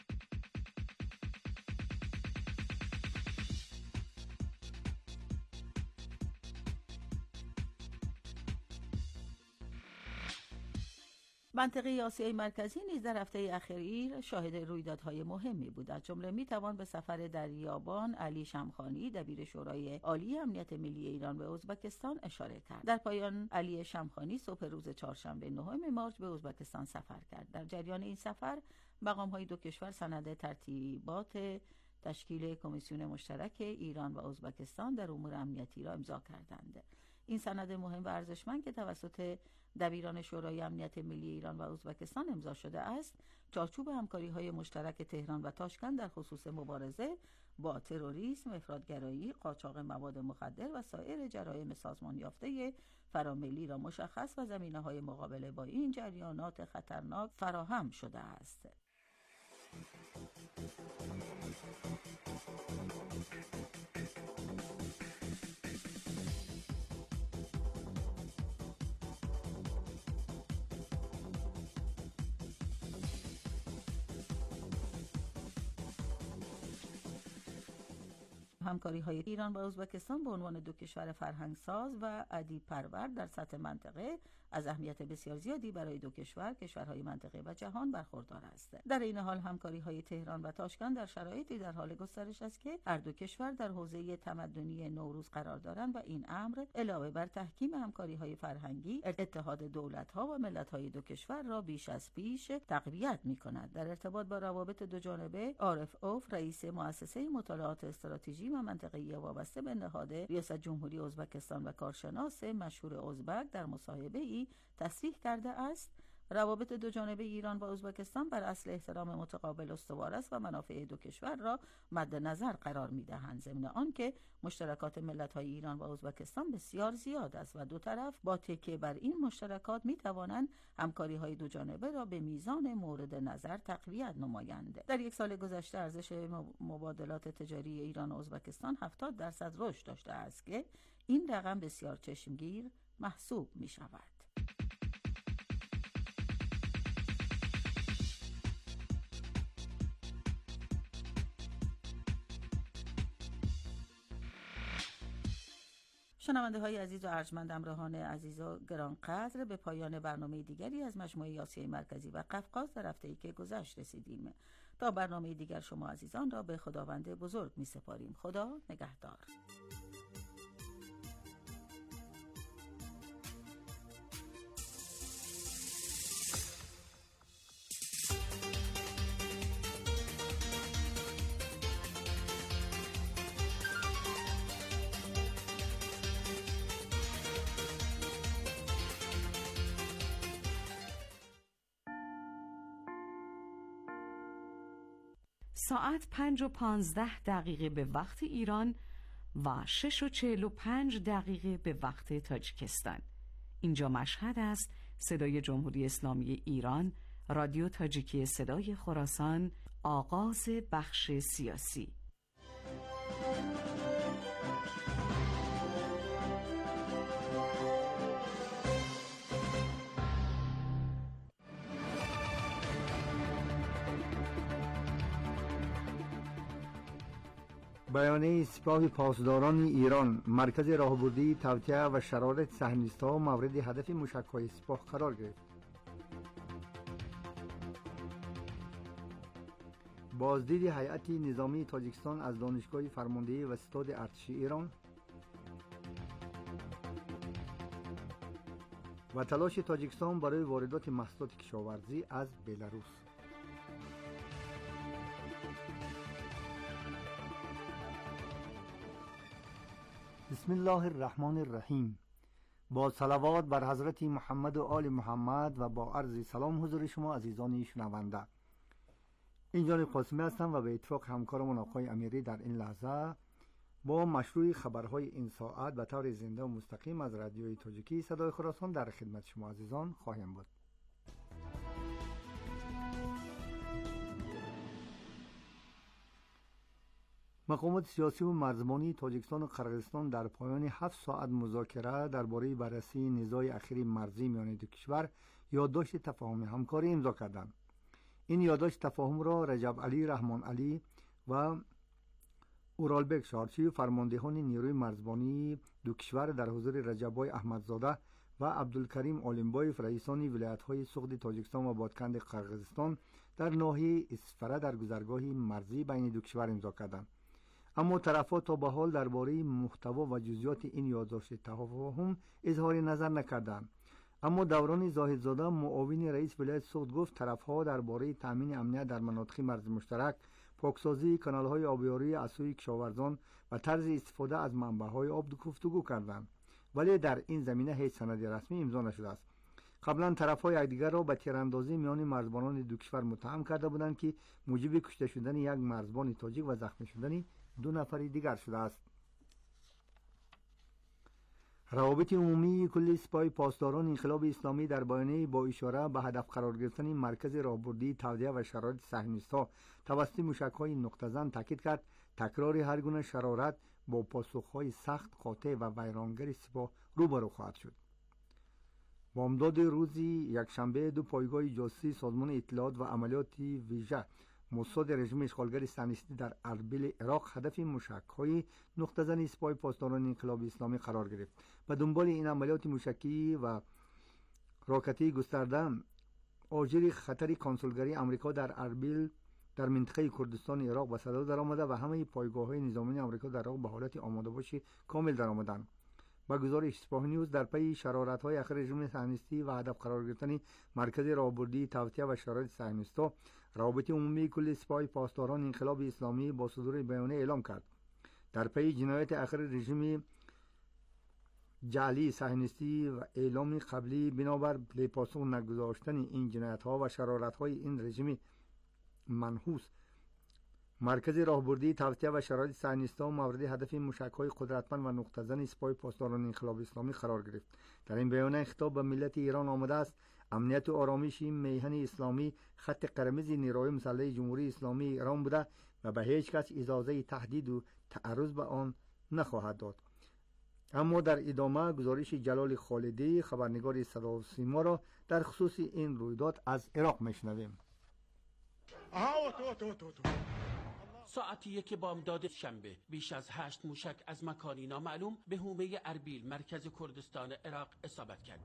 منطقه آسیای مرکزی نیز در هفته اخیر شاهد رویدادهای مهمی بود. از جمله میتوان به سفر دریابان علی شمخانی دبیر شورای عالی امنیت ملی ایران به ازبکستان اشاره کرد. در پایان علی شمخانی صبح روز چهارشنبه نهم مارس به ازبکستان سفر کرد. در جریان این سفر مقام‌های دو کشور سند ترتیبات تشکیل کمیسیون مشترک ایران و ازبکستان در امور امنیتی را امضا کردند. این سند مهم و ارزشمند که توسط دبیران شورای امنیت ملی ایران و ازبکستان امضا شده است، چارچوب همکاری‌های مشترک تهران و تاشکند در خصوص مبارزه با تروریسم، افراط‌گرایی، قاچاق مواد مخدر و سایر جرایم سازمان یافته فراملی را مشخص و زمینه‌های مقابله با این جریانات خطرناک فراهم شده است. همکاری‌های ایران و ازبکستان به عنوان دو کشور فرهنگساز و ادیب پرور در سطح منطقه از اهمیت بسیار زیادی برای دو کشور، کشورهای منطقه و جهان برخوردار است. در این حال همکاری‌های تهران و تاشکند در شرایطی در حال گسترش است که هر دو کشور در حوزه تمدنی نوروز قرار دارند و این امر علاوه بر تحکیم همکاری‌های فرهنگی، اتحاد دولت‌ها و ملت‌های دو کشور را بیش از پیش تقویت می‌کند. در ارتباط با روابط دو جانبه، عارف اوف، رئیس مؤسسه مطالعات استراتژی و منطقه‌ای وابسته به نهاد ریاست جمهوری ازبکستان و کارشناس مشهور ازبک در مصاحبه‌ای تصریح کرده است روابط دو جانبه ایران و ازبکستان بر اصل احترام متقابل استوار است و منافع دو کشور را مد نظر قرار می‌دهند، ضمن آنکه مشترکات ملت‌های ایران و ازبکستان بسیار زیاد است و دو طرف با تکیه بر این مشترکات می‌توانند همکاری‌های دو جانبه را به میزان مورد نظر تقویت نمایند. در یک سال گذشته ارزش مبادلات تجاری ایران و ازبکستان هفتاد درصد رشد داشته است که این رقم بسیار چشمگیر محسوب می‌شود. شنونده های عزیز و ارجمند، همراهان عزیز و گرانقدر، به پایان برنامه دیگری از مجموعه آسیای مرکزی و قفقاز در هفته‌ای که گذشت رسیدیم. تا برنامه دیگر شما عزیزان را به خداوند بزرگ می سپاریم. خدا نگهدار. ساعت پنج و پانزده دقیقه به وقت ایران و شش و چهل و پنج دقیقه به وقت تاجیکستان. اینجا مشهد است. صدای جمهوری اسلامی ایران، رادیو تاجیکی صدای خراسان، آغاز بخش سیاسی. بیانیه سپاه پاسداران ایران: مرکز راهبردی، توطئه و شرارت صهیونیست‌ها مورد هدف موشک‌های سپاه قرار گرفت. بازدید هیئت نظامی تاجیکستان از دانشگاه فرماندهی و ستاد ارتش ایران و تلاش تاجیکستان برای واردات محصولات کشاورزی از بلاروس. بسم الله الرحمن الرحیم. با صلوات بر حضرت محمد و آل محمد و با عرض سلام حضور شما عزیزان شنونده. این جانب قاسمی هستم و به اتفاق همکارمون آقای امیری در این لحظه با مشروع خبرهای این ساعت به طور زنده و مستقیم از رادیوی تاجیکی صدای خراسان در خدمت شما عزیزان خواهیم بود. مقامات سیاسی و مرزبانی تاجیکستان و قرقیزستان در پایان هفت ساعت مذاکره درباره بررسی نزاع اخیر مرزی میان دو کشور یادداشت تفاهم همکاری امضا کردند. این یادداشت تفاهم را رجب علی رحمان علی و اورالبک شارچی، فرماندهان نیروی مرزبانی دو کشور در حضور رجبای احمدزاده و عبدالکریم عالمبایف، رئیسان ولایت‌های سغد تاجیکستان و بادکند قرقیزستان در ناحیه اسفره در گذرگاه مرزی بین دو کشور امضا کردند. اما طرف‌ها تا به حال درباره محتوا و جزئیات این یادداشت تفاهم اظهار نظر نکردند. اما دوران زاهدزاده، معاون رئیس ولایت سغد، گفت طرف‌ها درباره تامین امنیت در مناطق مرز مشترک، پاکسازی کانال‌های آبیاری از سوی کشاورزان و طرز استفاده از منبع‌های آب گفتگو کردند، ولی در این زمینه هیچ سند رسمی امضا نشده است. قبلا طرف‌ها یکدیگر را به تیراندازی میان مرزبانان دو کشور متهم کرده بودند که موجب کشته شدن یک مرزبان تاجیک و زخمی شدن دو نفر دیگر شده است. روابط عمومی کل سپاه پاسداران انقلاب اسلامی در بیانیه با اشاره به هدف قرار گرفتن مرکز راهبردی توزیع و شرایط صهیونیست‌ها توسط موشک‌های نقطه‌زن تاکید کرد تکرار هر گونه شرارت با پاسخ‌های سخت، قاطع و ویرانگر سپاه روبرو خواهد شد. بامداد روزی یکشنبه دو پایگاه جاسوسی سازمان اطلاعات و عملیات ویژه موساد رژیم اشغالگر صهیونیستی در اربیل عراق هدف موشک‌های نقطه‌زن سپاه پاسداران انقلاب اسلامی قرار گرفت. به دنبال این عملیات موشکی و راکتی گسترده آژیر خطر کنسولگری آمریکا در اربیل در منطقه کردستان عراق به صدا درآمده و همه پایگاه‌های نظامی آمریکا در عراق به حالت آماده‌باشی کامل درآمدند. با گزارش سپاه نیوز در پی شرارت‌های اخیر رژیم صهیونیستی و هدف قرار گرفتن مرکز راهبردی توطئه و شرایط صهیونیست‌ها، روابط عمومی کل سپاه پاسداران انقلاب اسلامی با صدور بیانیه اعلام کرد در پی جنایت اخیر رژیم جعلی صهیونیستی و اعلام قبلی بنابر پاسخ نگذاشتن این جنایت‌ها و شرارت‌های این رژیم منحوس، مرکز راهبردی توطئه و شرایط صهیونیست‌ها مورد هدف موشک‌های قدرتمند و نقطه‌زن سپاه پاسداران انقلاب اسلامی قرار گرفت. در این بیانیه خطاب به ملت ایران آمده است: امنیت و آرامش میهن اسلامی خط قرمز نیروهای مسلح جمهوری اسلامی ایران بوده و به هیچ کس اجازه تهدید و تعرض به آن نخواهد داد. اما در ادامه گزارش جلال خالدی خبرنگار صدا و سیما را در خصوص این رویداد از عراق میشنویم. ساعت یک بامداد شنبه بیش از هشت موشک از مکانی نامعلوم به حومه اربیل مرکز کردستان عراق اصابت کرد.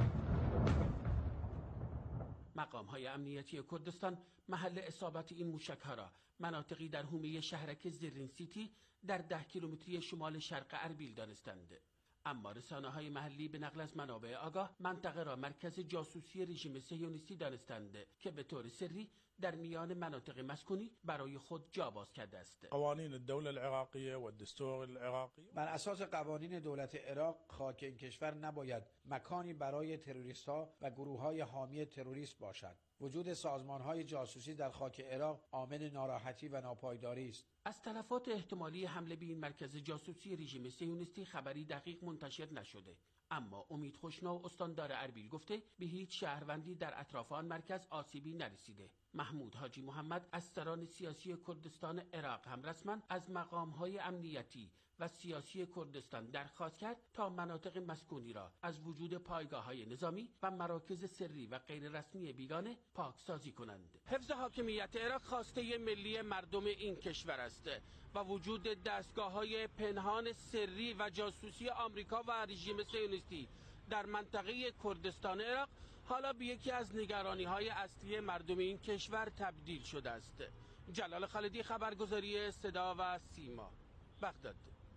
مقام های امنیتی کردستان محل اصابت این موشک ها را مناطقی در حومه شهرک زرین سیتی در ده کیلومتری شمال شرق اربیل دانستند. اما رسانه های محلی به نقل از منابع آگاه منطقه را مرکز جاسوسی رژیم صهیونیستی دانستند که به طور سری در میان مناطق مسکونی برای خود جا باز کرده است. قوانین الدوله العراقیه و الدستور العراقی، بر اساس قوانین دولت عراق خاک این کشور نباید مکانی برای تروریست‌ها و گروه‌های حامی تروریست باشد. وجود سازمان‌های جاسوسی در خاک عراق عامل ناراحتی و ناپایداری است. از تلفات احتمالی حمله به این مرکز جاسوسی رژیم صهیونیستی خبری دقیق منتشر نشده، اما امید خوشنو استاندار اربیل گفته به هیچ شهروندی در اطراف آن مرکز آسیبی نرسیده. محمود حاجی محمد از سران سیاسی کردستان عراق هم رسما از مقام‌های امنیتی و سیاسی کردستان درخواست کرد تا مناطق مسکونی را از وجود پایگاه‌های نظامی و مراکز سری و غیر رسمی بیگانه پاکسازی کنند. حفظ حاکمیت عراق خواسته ملی مردم این کشور است و وجود دستگاه‌های پنهان سری و جاسوسی آمریکا و رژیم صهیونیستی در منطقه کردستان عراق حالا به یکی از نگرانی‌های اصلی مردم این کشور تبدیل شده است. جلال خالدی، خبرگزاری صدا و سیما، بغداد.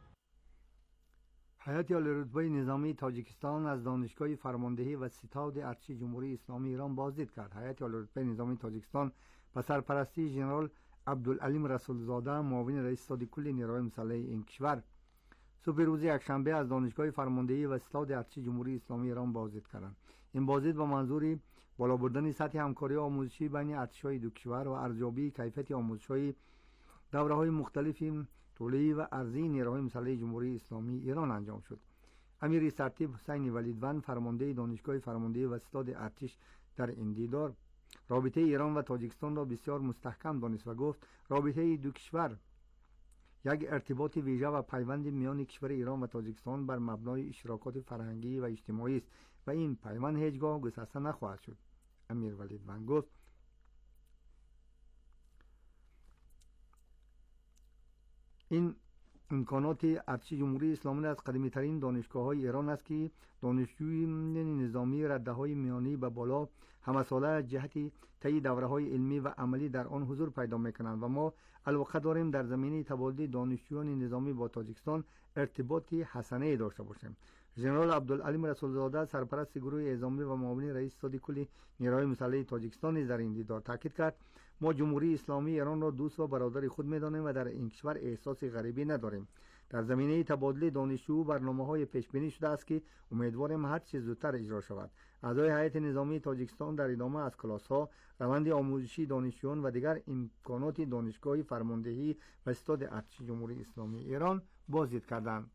هیئت عالی‌رتبه نظامی تاجیکستان از دانشگاه فرماندهی و ستاد ارتش جمهوری اسلامی ایران بازدید کرد. هیئت عالی‌رتبه نظامی تاجیکستان به سرپرستی ژنرال عبدالعلیم رسولزاده، معاون رئیس ستاد کل نیروهای مسلح این کشور، صبح روز یکشنبه از دانشگاه فرماندهی و ستاد ارتش جمهوری اسلامی ایران بازدید کردند. این بازدید با منظور بالا بردن سطح همکاری آموزشی بین ارتش‌های دو کشور و ارزیابی کیفیت آموزش‌های دوره‌های مختلف طولی و ارزی نیروهای مسلح جمهوری اسلامی ایران انجام شد. امیر سرتیپ حسین ولیدوند، فرمانده دانشگاه فرماندهی و ستاد ارتش، در این دیدار رابطه ایران و تاجیکستان را بسیار مستحکم دانست و گفت رابطه دو کشور یک ارتباط ویژه و پیوند میان کشور ایران و تاجیکستان بر مبنای اشتراکات فرهنگی و اجتماعی است و این پیوند هیچگاه گسسته نخواهد شد. امیر ولیدوند گفت این امکانات ارتش جمهوری اسلامی از قدیمی ترین دانشگاه های ایران است که دانشجوی نظامی رده های میانی به بالا همه ساله جهت طی دوره های علمی و عملی در آن حضور پیدا میکنند و ما علاقه داریم در زمینه تبادل دانشجویان نظامی با تاجیکستان ارتباط حسنه داشته باشیم. ژنرال عبدالعلیم رسولزاده، سرپرست گروه اعزامی و معاون رئیس ستاد کل نیروهای مسلح تاجیکستان، در این دیدار تاکید کرد ما جمهوری اسلامی ایران را دوست و برادر خود می‌دانیم و در این کشور احساس غریبی نداریم. در زمینه تبادل دانشجو برنامه‌های پیش بینی شده است که امیدواریم هر چه زودتر اجرا شود. اعضای هیئت نظامی تاجیکستان در ادامه از کلاس‌ها، روند آموزشی دانشجویان و دیگر امکانات دانشگاه فرماندهی و استاد ارتش جمهوری اسلامی ایران بازدید کردند.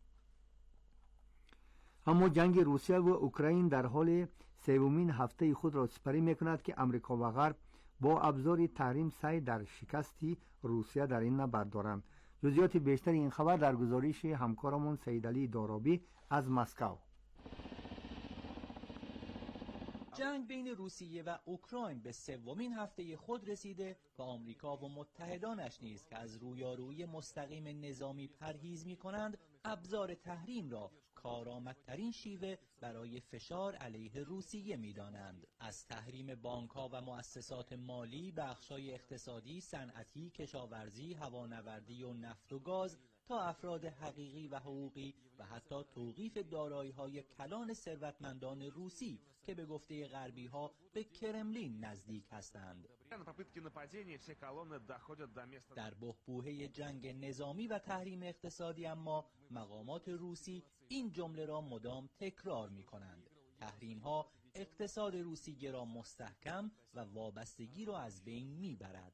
اما جنگ روسیه و اوکراین در حال سومین هفته خود را سپری می‌کند که امریکا و غرب با ابزار تحریم سعی در شکستی روسیه در این بردارند. جزئیات بیشتر این خبر در گزارش همکارمون سیدعلی دارابی از مسکو. جنگ بین روسیه و اوکراین به سومین هفته خود رسیده و آمریکا و متحدانش نیز که از رویارویی مستقیم نظامی پرهیز می‌کنند، ابزار تحریم را کارآمدترین شیوه برای فشار علیه روسیه می‌دانند. از تحریم بانک‌ها و مؤسسات مالی، بخش‌های اقتصادی، صنعتی، کشاورزی، هوانوردی و نفت و گاز تا افراد حقیقی و حقوقی و حتی توقیف دارایی‌های کلان ثروتمندان روسی که به گفته غربی‌ها به کرملین نزدیک هستند. در بحبوحه جنگ نظامی و تحریم اقتصادی اما مقامات روسی این جمله را مدام تکرار می‌کنند: تحریم‌ها اقتصاد روسیه را مستحکم و وابستگی را از بین میبرد.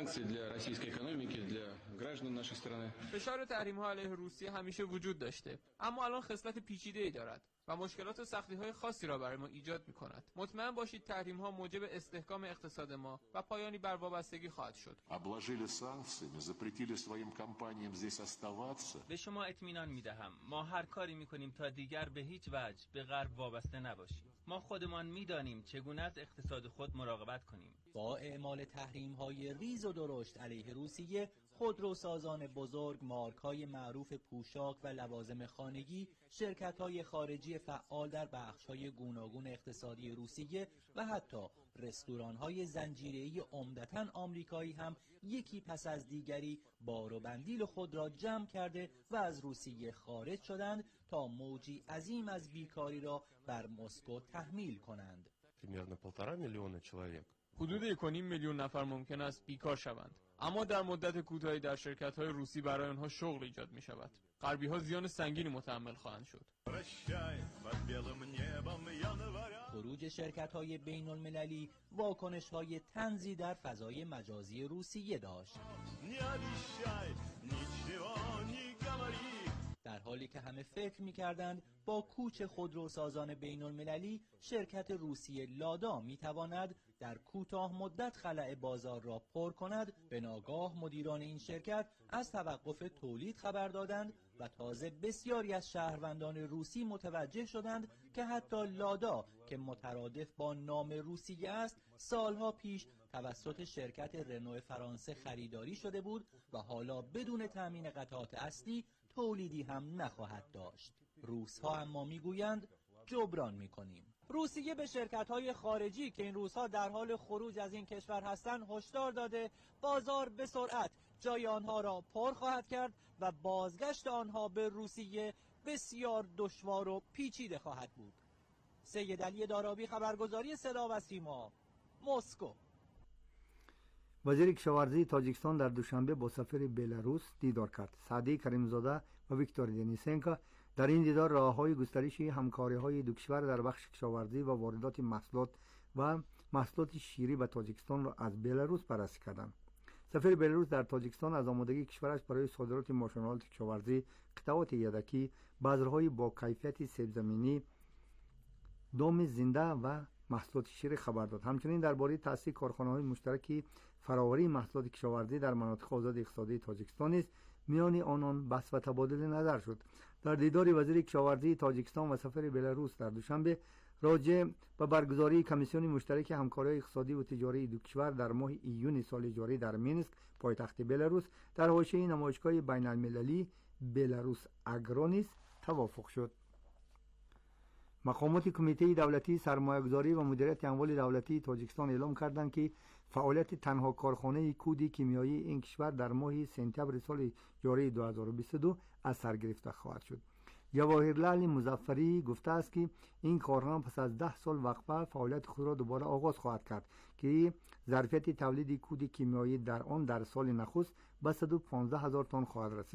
فشار تحریم‌ها علیه روسیه همیشه وجود داشته، اما الان خصلت پیچیده‌ای دارد و مشکلات و سختی‌های خاصی را برای ما ایجاد می‌کند. مطمئن باشید تحریم‌ها موجب استحکام اقتصاد ما و پایانی بر وابستگی خواهد شد. به شما اطمینان می‌دهم ما هر کاری می‌کنیم تا دیگر به هیچ وجه به غرب وابسته نباشیم. ما خودمان می‌دانیم چگونه از اقتصاد خود مراقبت کنیم. با اعمال تحریم‌های ریز و درشت علیه روسیه، خودروسازان بزرگ، مارک‌های معروف پوشاک و لوازم خانگی، شرکت‌های خارجی فعال در بخش‌های گوناگون اقتصادی روسیه و حتی رستوران‌های زنجیره‌ای عمدتاً آمریکایی هم یکی پس از دیگری بار و بندیل خود را جمع کرده و از روسیه خارج شدند تا موجی عظیم از بیکاری را بر مسکو تحمیل کنند. حدود یک و نیم میلیون نفر ممکن است بیکار شوند، اما در مدت کوتاهی در شرکت‌های روسی برای آنها شغل ایجاد می‌شود. غربی‌ها زیان سنگینی متحمل خواهند شد. خروج شرکت‌های بین‌المللی واکنش‌های طنزی در فضای مجازی روسیه داشت. در حالی که همه فکر می‌کردند با کوچ خودروسازان بین‌المللی شرکت روسیه لادا می‌تواند در کوتاه مدت خلأ بازار را پر کند، به ناگاه مدیران این شرکت از توقف تولید خبر دادند و تازه بسیاری از شهروندان روسی متوجه شدند که حتی لادا که مترادف با نام روسیه است، سالها پیش توسط شرکت رنو فرانسه خریداری شده بود و حالا بدون تامین قطعات اصلی تولیدی هم نخواهد داشت. روس‌ها اما میگویند جبران میکنیم. روسیه به شرکت‌های خارجی که این روزها در حال خروج از این کشور هستند هشدار داده بازار به سرعت جای آنها را پر خواهد کرد و بازگشت آنها به روسیه بسیار دشوار و پیچیده خواهد بود. سیدعلی دارابی، خبرگزاری صدا و سیما، مسکو. وزیر کشاورزی تاجیکستان در دوشنبه با سفیر بلاروس دیدار کرد. سعدی کریمزاده و ویکتور دنیسنکا در این دیدار راه‌های گسترش همکاری‌های دو کشور در بخش کشاورزی و واردات محصولات و محصولات شیری به تاجیکستان را از بلاروس بررسی کردند. سفیر بلاروس در تاجیکستان از آمادگی کشورش برای صادرات ماشین‌آلات کشاورزی، قطعات یدکی، بذرهای با کیفیت سیب‌زمینی، دام زنده و محصولات شیر خبر داد. همچنین درباره تأسیس کارخانه‌های مشترکی فراوری محصولات کشاورزی در مناطق آزاد اقتصادی تاجیکستان نیز میان آنان بحث و تبادل نظر شد. در دیدار وزیر کشاورزی تاجیکستان و سفیر بلاروس در دوشنبه راجع به برگزاری کمیسیون مشترک همکاری اقتصادی و تجاری دو کشور در ماه ایون سال جاری در مینسک پایتخت بلاروس در حاشیه نمایشگاه بین‌المللی بلاروس اگرو نیز توافق شد. مقامات کمیته دولتی سرمایه‌گذاری و مدیریت اموال دولتی تاجیکستان اعلام کردند که فعالیت تنها کارخانه کود کیمیایی این کشور در ماه سپتامبر سال جاری دو هزار و بیست و دو از سر گرفته خواهد شد. جواهرلال مظفری گفته است که این کارخانه پس از ده سال وقفه فعالیت خود را دوباره آغاز خواهد کرد که ظرفیت تولید کود کیمیایی در آن در سال نخست به صد و پانزده هزار تن خواهد رسید.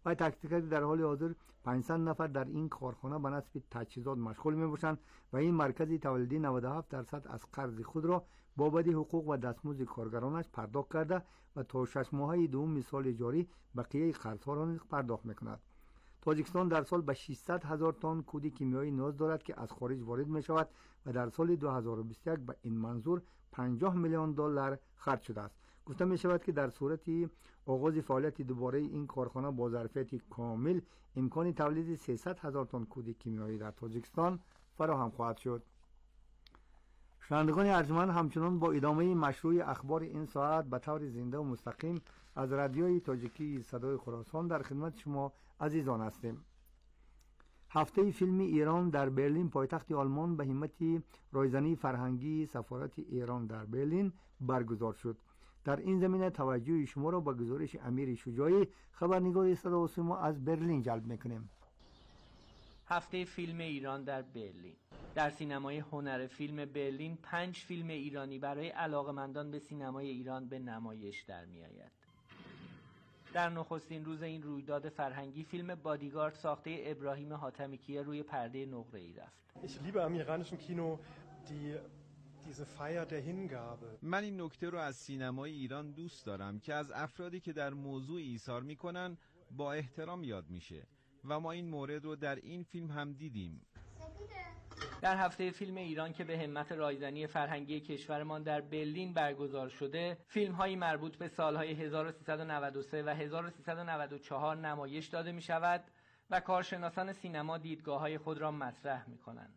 و تاکید کرد در حال حاضر پانصد نفر در این کارخانه به نصب تجهیزات مشغول میباشند و این مرکز تولیدی نود و هفت درصد از قرض خود را بابت حقوق و دستمزد کارگرانش پرداخت کرده و تا شش ماهه دوم سال جاری بقیه قرضها را پرداخت میکند. تاجیکستان در سال به ششصد هزار تن کود کیمیایی نیاز دارد که از خارج وارد می شود و در سال دو هزار و بیست و یک به این منظور پنجاه میلیون دلار خرج شده است. گفته می شود که در صورت آغاز فعالیت دوباره این کارخانه با ظرفیت کامل امکان تولید سیصد هزار تن کود کیمیایی در تاجیکستان فراهم خواهد شد. شنوندگان ارجمند، همچنان با ادامه مشروع اخبار این ساعت به طور زنده و مستقیم از رادیوی تاجیکی صدای خراسان در خدمت شما عزیزان هستیم. هفته فیلم ایران در برلین پایتخت آلمان به همت رایزنی فرهنگی سفارت ایران در برلین برگزار شد. در این زمینه توجه شما را به گزارش امیر شجاعی خبرنگار صدا و سیما از برلین جلب میکنیم. هفته فیلم ایران در برلین. در سینمای هنر فیلم برلین پنج فیلم ایرانی برای علاقه‌مندان به سینمای ایران به نمایش در میآید. در نخستین روز این رویداد فرهنگی فیلم بادیگارد ساخته ابراهیم حاتمیکیه روی پرده نقره‌ای رفت. Ich liebe am iranischen Kino die diese Feier der Hingabe. من این نکته رو از سینمای ایران دوست دارم که از افرادی که در موضوع ایثار میکنن با احترام یاد میشه و ما این مورد رو در این فیلم هم دیدیم. در هفته فیلم ایران که به همت رایزنی فرهنگی کشورمان در برلین برگزار شده، فیلم‌هایی مربوط به سال‌های هزار و سیصد و نود و سه و هزار و سیصد و نود و چهار نمایش داده می‌شود و کارشناسان سینما دیدگاه‌های خود را مطرح می‌کنند.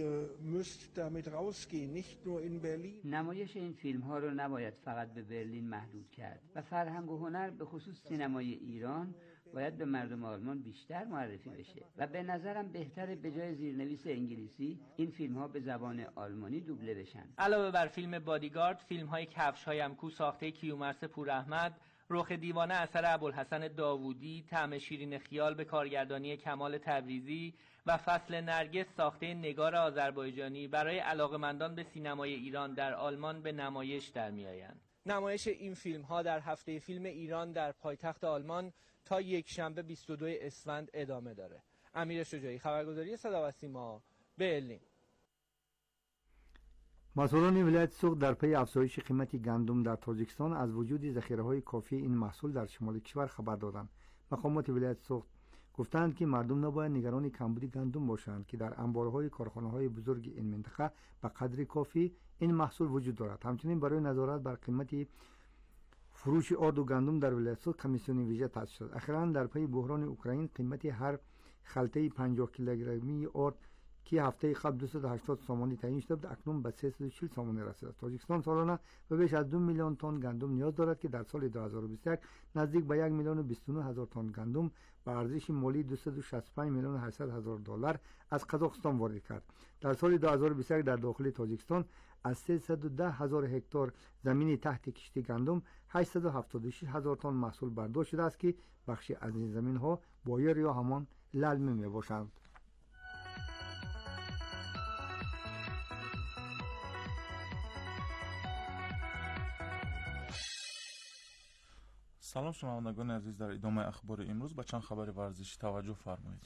نمایش این فیلم‌ها را نباید فقط به برلین محدود کرد و فرهنگ و هنر به خصوص سینمای ایران باید به مردم آلمان بیشتر معرفی بشه و به نظرم بهتره به جای زیرنویس انگلیسی این فیلم ها به زبان آلمانی دوبله بشن. علاوه بر فیلم بادیگارد، فیلم های کفش هایم کو ساخته کیومرث پوراحمد، رخ دیوانه اثر ابوالحسن داوودی، طعم شیرین خیال به کارگردانی کمال تبریزی و فصل نرگس ساخته نگار آذربایجانی برای علاقه‌مندان به سینمای ایران در آلمان به نمایش در میآیند. نمایش این فیلم ها در هفته فیلم ایران در پایتخت آلمان تا یک شنبه بیست و دو اسفند ادامه داره. امیر شجاعی، خبرگزاری صدا و سیما، برلین. مسئولان ولایت سوق در پی افزایش قیمت گندم در تاجیکستان از وجود ذخیره‌های کافی این محصول در شمال کشور خبر دادند. مقامات ولایت سوق گفتند که مردم نباید نگران کمبود گندم باشند که در انبارهای کارخانه‌های بزرگ این منطقه به قدر کافی این محصول وجود دارد. همچنین برای نظارت بر قیمت فروش آرد و گندم در ولایت سوق کمیسیون ویژه تأسیس شد. اخیراً در پی بحران اوکراین قیمت هر خلطه پنجاه کیلوگرمی آرد که هفته قبل دویست و هشتاد سامانی تعیین شده بود اکنون به سیصد و چهل سامانی رسیده. تاجیکستان سالانه به بیش از دو میلیون تن گندم نیاز دارد که در سال دو هزار و بیست و یک نزدیک به یک میلیون و بیست و نه هزار تن گندم با ارزش مالی دویست و شصت و پنج میلیون و هشتصد هزار دلار از قزاقستان وارد کرد. در سال دو هزار و بیست و یک در داخل تاجیکستان از سیصد و ده هزار هکتار زمین تحت کشتی گندم هشتصد و هفتاد و شش هزار تن محصول برداشت شده است که بخشی از این زمین ها بایر یا همان للمه می باشند. سلام شنوندگان عزیز، در ادامه اخبار امروز به چند خبر ورزشی توجه فرمایید.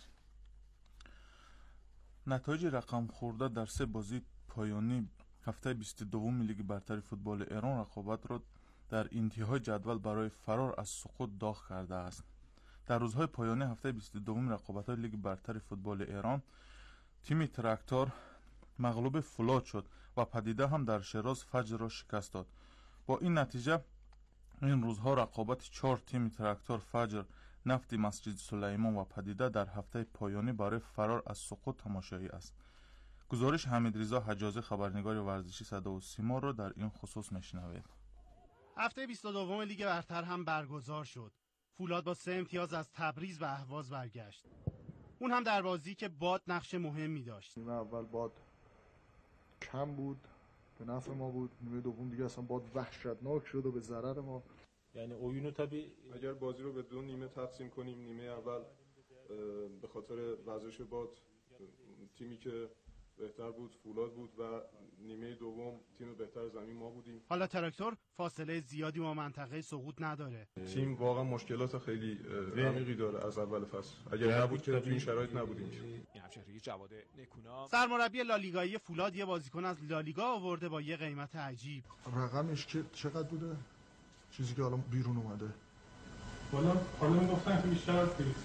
نتایج رقم خورده در سه بازی پایانی هفته بیست و دو لیگ برتر فوتبال ایران رقابت را در انتهای جدول برای فرار از سقوط داغ کرده است. در روزهای پایانی هفته بیست و دو رقابت‌های لیگ برتر فوتبال ایران تیم تراکتور مغلوب فولاد شد و پدیده هم در شیراز فجر را شکست داد. با این نتیجه این روزها رقابت چهار تیم تراکتور، فجر، نفت مسجد سلیمان و پدیده در هفته پایانی برای فرار از سقوط تماشایی است. گزارش حمیدرضا حجازی، خبرنگار ورزشی صدا و سیما را در این خصوص میشنوید. هفته بیست و دو لیگ برتر هم برگزار شد. فولاد با سه امتیاز از تبریز به اهواز برگشت. اون هم در بازی که باد نقش مهمی داشت. نیمه اول باد کم بود، به نفع ما بود. نیمه دوم دیگه اصلا باد وحشتناک شد و به ضرر ما. یعنی اوینو طبیعی اگر بازی رو به دو نیمه تقسیم کنیم، نیمه اول به خاطر وزش باد تیمی که بهتر بود، فولاد بود و نیمه دوم تیم بهتر زمین ما بودیم. حالا تراکتور فاصله زیادی با منطقه سقوط نداره. تیم واقعا مشکلات خیلی عمیقی داره از اول فصل. اگر نبود که تو این شرایط نبودیم. این همشهری جواد نکونا. سرمربی لالیگایی فولاد یه بازیکن از لالیگا آورده با یه قیمت عجیب. رقمش که چقدر بوده؟ چیزی که الان بیرون اومده. والا حالا میگفتن که بیشتر از دویست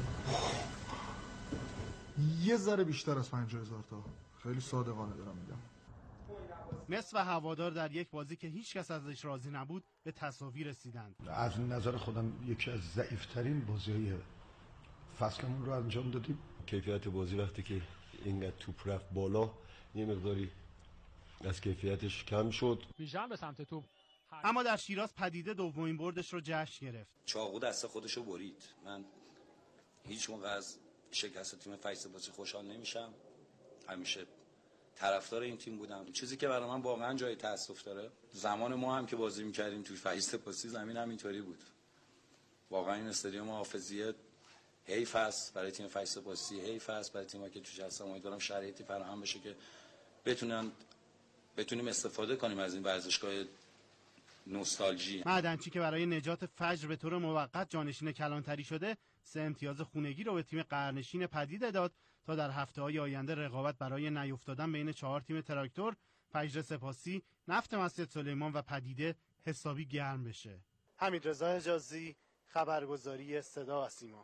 یه ذره بیشتر از پنجاه هزار تا. خیلی صادقانه دارم میگم. مس و هوادار در یک بازی که هیچ کس ازش راضی نبود به تساوی رسیدند. از نظر خودم یکی از ضعیف‌ترین بازی‌های فصلمون رو انجام دادیم. کیفیت بازی وقتی که اینقدر توپ رفت بالا یه مقداری از کیفیتش کم شد. ویژن به سمت توپ. اما در شیراز پدیده دومین بردش رو جشن گرفت. چاقو دست خودش رو برید. من هیچ موقع از شکست تیم فیض‌سپاسی خوشحال نمیشم. همیشه طرفدار این تیم بودم. چیزی که برای من واقعا جای تأسف داره، زمان ما هم که بازی می‌کردیم توی فیض‌سپاسی زمین هم اینطوری بود. واقعا این استادیوم حافظیه حیف است برای تیم فیض‌سپاسی، حیف است برای تیم‌ها که توش هستن. امیدوارم شرایطی فراهم بشه که بتونن بتونیم استفاده کنیم از این ورزشگاه نوستالژی. معدنچی که برای نجات فجر به طور موقت جانشین کلانتری شده، سه امتیاز خونگی رو به تیم قرنشین پدیده داد تا در هفته‌های آینده رقابت برای نیفتادن بین چهار تیم تراکتور، فجر سپاسی، نفت مسجد سلیمان و پدیده حسابی گرم بشه. حمیدرضا حجازی، خبرگزاری صدا و سیما.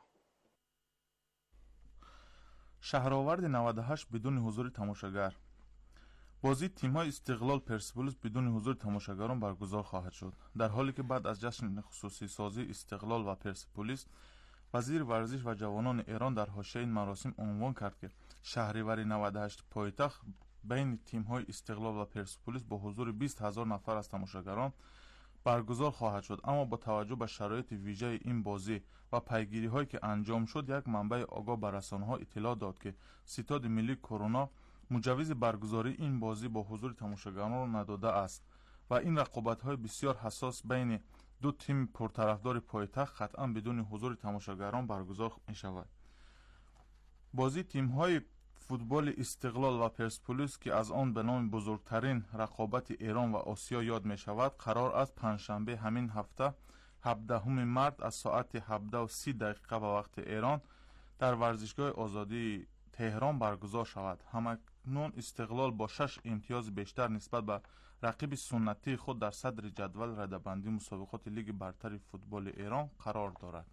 شهرآورد نود و هشت بدون حضور تماشاگر. بازی تیم‌های استقلال پرسپولیس بدون حضور تماشاگران برگزار خواهد شد، در حالی که بعد از جشن خصوصی سازی استقلال و پرسپولیس، وزیر ورزش و جوانان ایران در حاشیه این مراسم عنوان کرد که شهریور نود و هشت پایتخت بین تیم‌های استقلال و پرسپولیس با حضور بیست هزار نفر از تماشاگران برگزار خواهد شد. اما با توجه به شرایط ویژه این بازی و پیگیری‌هایی که انجام شد، یک منبع آگاه به رسانه‌ها اطلاع داد که ستاد ملی کرونا مجوز برگزاری این بازی با حضور تماشاگران را نداده است و این رقابت‌های بسیار حساس بین دو تیم پرطرفدار پایتخت قطعا بدون حضور تماشاگران برگزار می‌شود. بازی تیم‌های فوتبال استقلال و پرسپولیس که از آن به نام بزرگترین رقابت ایران و آسیا یاد می‌شود، قرار است پنجشنبه همین هفته هفدهم مارس از ساعت هفده و سی دقیقه به وقت ایران در ورزشگاه آزادی تهران برگزار شود. همکنون استقلال با شش امتیاز بیشتر نسبت به رقیب سنتی خود در صدر جدول رده‌بندی مسابقات لیگ برتر فوتبال ایران قرار دارد.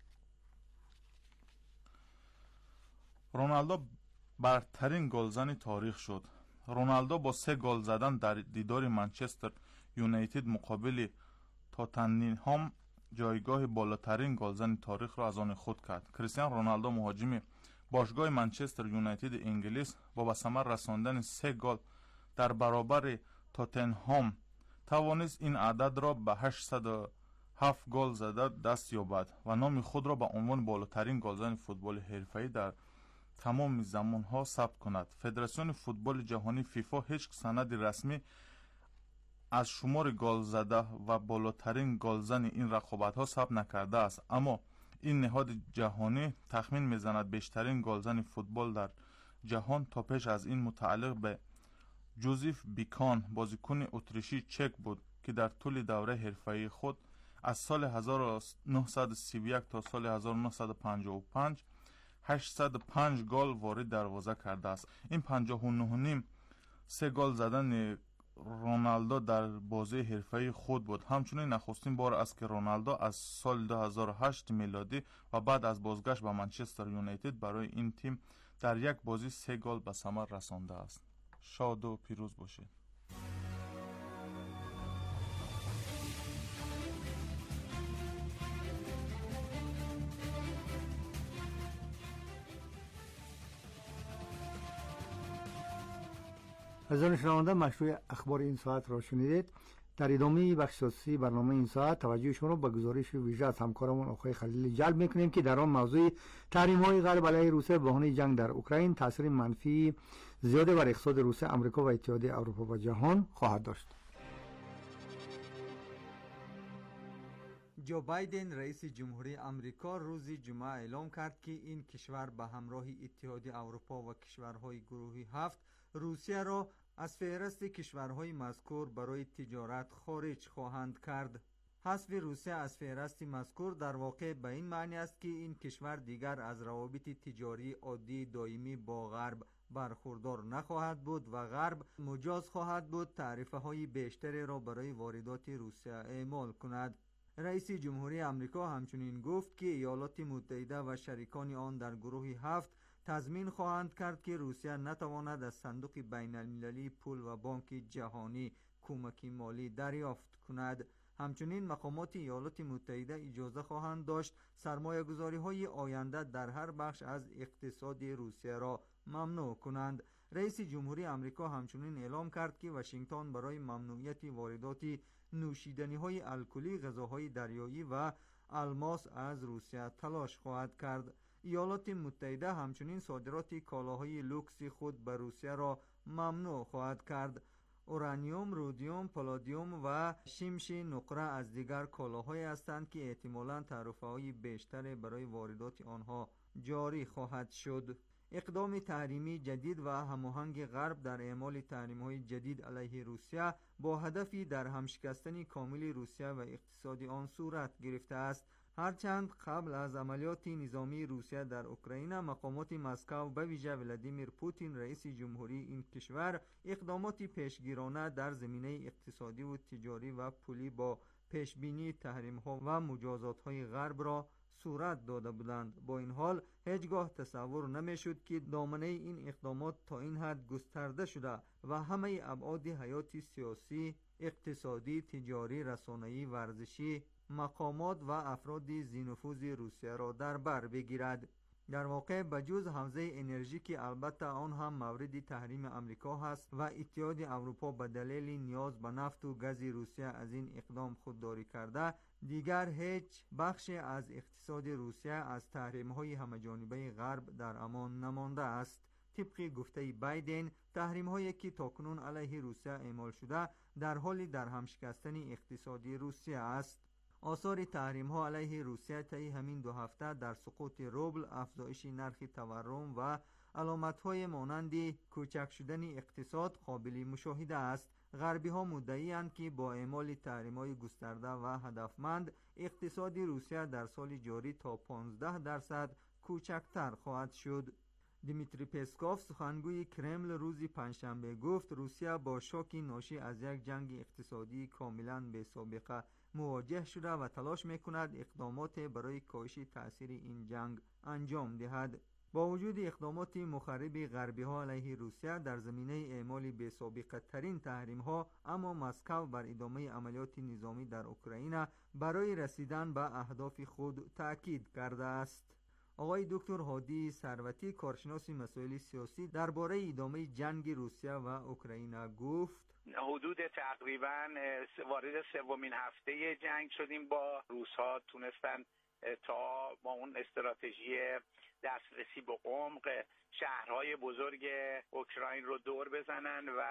رونالدو برترین گلزن تاریخ شد. رونالدو با سه گل زدن در دیدار منچستر یونایتد مقابل تاتنهام جایگاه بالاترین گلزن تاریخ را از آن خود کرد. کریستیانو رونالدو مهاجم باشگاه منچستر یونایتد انگلیس با به ثمر رساندن سه گل در برابر تاتنهام توانست این عدد را به هشتصد و هفت گل زده دست یابد و نام خود را به عنوان بالاترین گلزن فوتبال حرفه‌ای در تمام زمانها ثبت کند. فدراسیون فوتبال جهانی فیفا هیچ سند رسمی از شمار گل زده و بالاترین گلزن این رقابت‌ها ثبت نکرده است، اما این نهاد جهانی تخمین میزند بیشترین گلزن فوتبال در جهان تا پیش از این متعلق به جوزف بیکان، بازیکن اتریشی چک بود که در طول دوره حرفه‌ای خود از سال هزار و نهصد و سی و یک تا سال هزار و نهصد و پنجاه و پنج هشتصد و پنج گل وارد دروازه کرده است. این پنجاه و نه و نیم سه گل زدن رونالدو در بازی حرفه‌ای خود بود. همچنین نخستین بار است که رونالدو از سال دو هزار و هشت میلادی و بعد از بازگشت به منچستر یونایتد برای این تیم در یک بازی سه گل به ثمر رسانده است. شاد و پیروز باشید. عزیزان شنونده، مشروع اخبار این ساعت را شنیدید. در ادامه بخش اساسی برنامه این ساعت توجه شما را به گزارش ویژه از همکارمون آقای خلیلی جلب میکنیم که در آن موضوع تحریم‌های غرب علیه روسیه به بهانه جنگ در اوکراین تاثیر منفی زیاده بر اقتصاد روسیه، آمریکا و اتحادیه اروپا و جهان خواهد داشت. جو بایدن رئیس جمهوری آمریکا روز جمعه اعلام کرد که این کشور به همراه اتحادیه اروپا و کشورهای گروه هفت روسیه را از فهرست کشورهای مذکور برای تجارت خارج خواهند کرد. حذف روسیه از فهرست مذکور در واقع به این معنی است که این کشور دیگر از روابط تجاری عادی دائمی با غرب برخوردار نخواهد بود و غرب مجاز خواهد بود تعرفه های بیشتری را برای واردات روسیه اعمال کند. رئیس جمهوری آمریکا همچنین گفت که ایالات متحده و شریکان آن در گروه هفت تضمین خواهند کرد که روسیه نتواند از صندوق بین المللی پول و بانک جهانی کمک مالی دریافت کند. همچنین مقامات ایالات متحده اجازه خواهند داشت سرمایه گذاری های آینده در هر بخش از اقتصاد روسیه را ممنوع کنند. رئیس جمهوری آمریکا همچنین اعلام کرد که واشنگتن برای ممنوعیت واردات نوشیدنی های الکلی، غذاهای دریایی و الماس از روسیه تلاش خواهد کرد. ایالات متحده همچنین صادرات کالاهای لوکس خود به روسیه را ممنوع خواهد کرد. اورانیوم، رودیوم، پالادیوم و شمش نقره از دیگر کالاهایی هستند که احتمالاً تعرفه‌های بیشتر برای واردات آنها جاری خواهد شد. اقدام تحریمی جدید و هماهنگ غرب در اعمال تحریم‌های جدید علیه روسیه با هدفی در همشکستن کامل روسیه و اقتصاد آن صورت گرفته است. هرچند قبل از عملیات نظامی روسیه در اوکراین مقامات مسکو به ویژه ولادیمیر پوتین رئیس جمهوری این کشور اقدامات پیشگیرانه در زمینه اقتصادی و تجاری و پولی با پیشبینی تحریم‌ها و مجازات‌های غرب را صورت داده بودند. با این حال هیچگاه تصور نمی‌شد که دامنه این اقدامات تا این حد گسترده شده و همه ابعاد حیات سیاسی، اقتصادی، تجاری، رسانه‌ای، ورزشی مقامات و افراد ذی‌نفوذ روسیه را در بر بگیرد. در واقع بجز حوزه انرژی که البته آن هم مورد تحریم آمریکا هست و اتحاد اروپا به دلیل نیاز به نفت و گاز روسیه از این اقدام خودداری کرده، دیگر هیچ بخشی از اقتصاد روسیه از تحریم‌های همه‌جانبه غرب در امان نمانده است. طبق گفته بایدن، تحریم‌هایی که تاکنون علیه روسیه اعمال شده در حال در هم شکستن اقتصادی روسیه است. آثار تحریم‌ها علیه روسیه طی همین دو هفته در سقوط روبل، افزایش نرخ تورم و علامت‌های مانند کوچک شدن اقتصاد قابل مشاهده است. غربی‌ها مدعی‌اند که با اعمال تحریم‌های گسترده و هدفمند اقتصاد روسیه در سال جاری تا پانزده درصد کوچکتر خواهد شد. دیمیتری پسکوف سخنگوی کرمل روز پنجشنبه گفت روسیه با شوک ناشی از یک جنگ اقتصادی کاملا بی‌سابقه مواجه شده و تلاش می‌کند اقدامات برای کاهش تأثیر این جنگ انجام دهد. با وجود اقدامات مخرب غربی‌ها علیه روسیه در زمینه اعمال بی‌سابقه ترین تحریم‌ها، اما مسکو بر ادامه عملیات نظامی در اوکراین برای رسیدن به اهداف خود تأکید کرده است. آقای دکتر هادی ثروتی کارشناس مسائل سیاسی درباره ادامه جنگ روسیه و اوکراین گفت: حدود تقریبا وارد سومین هفته جنگ شدیم با روس‌ها، تونستن تا با اون استراتژی دسترسی به عمق شهرهای بزرگ اوکراین رو دور بزنن و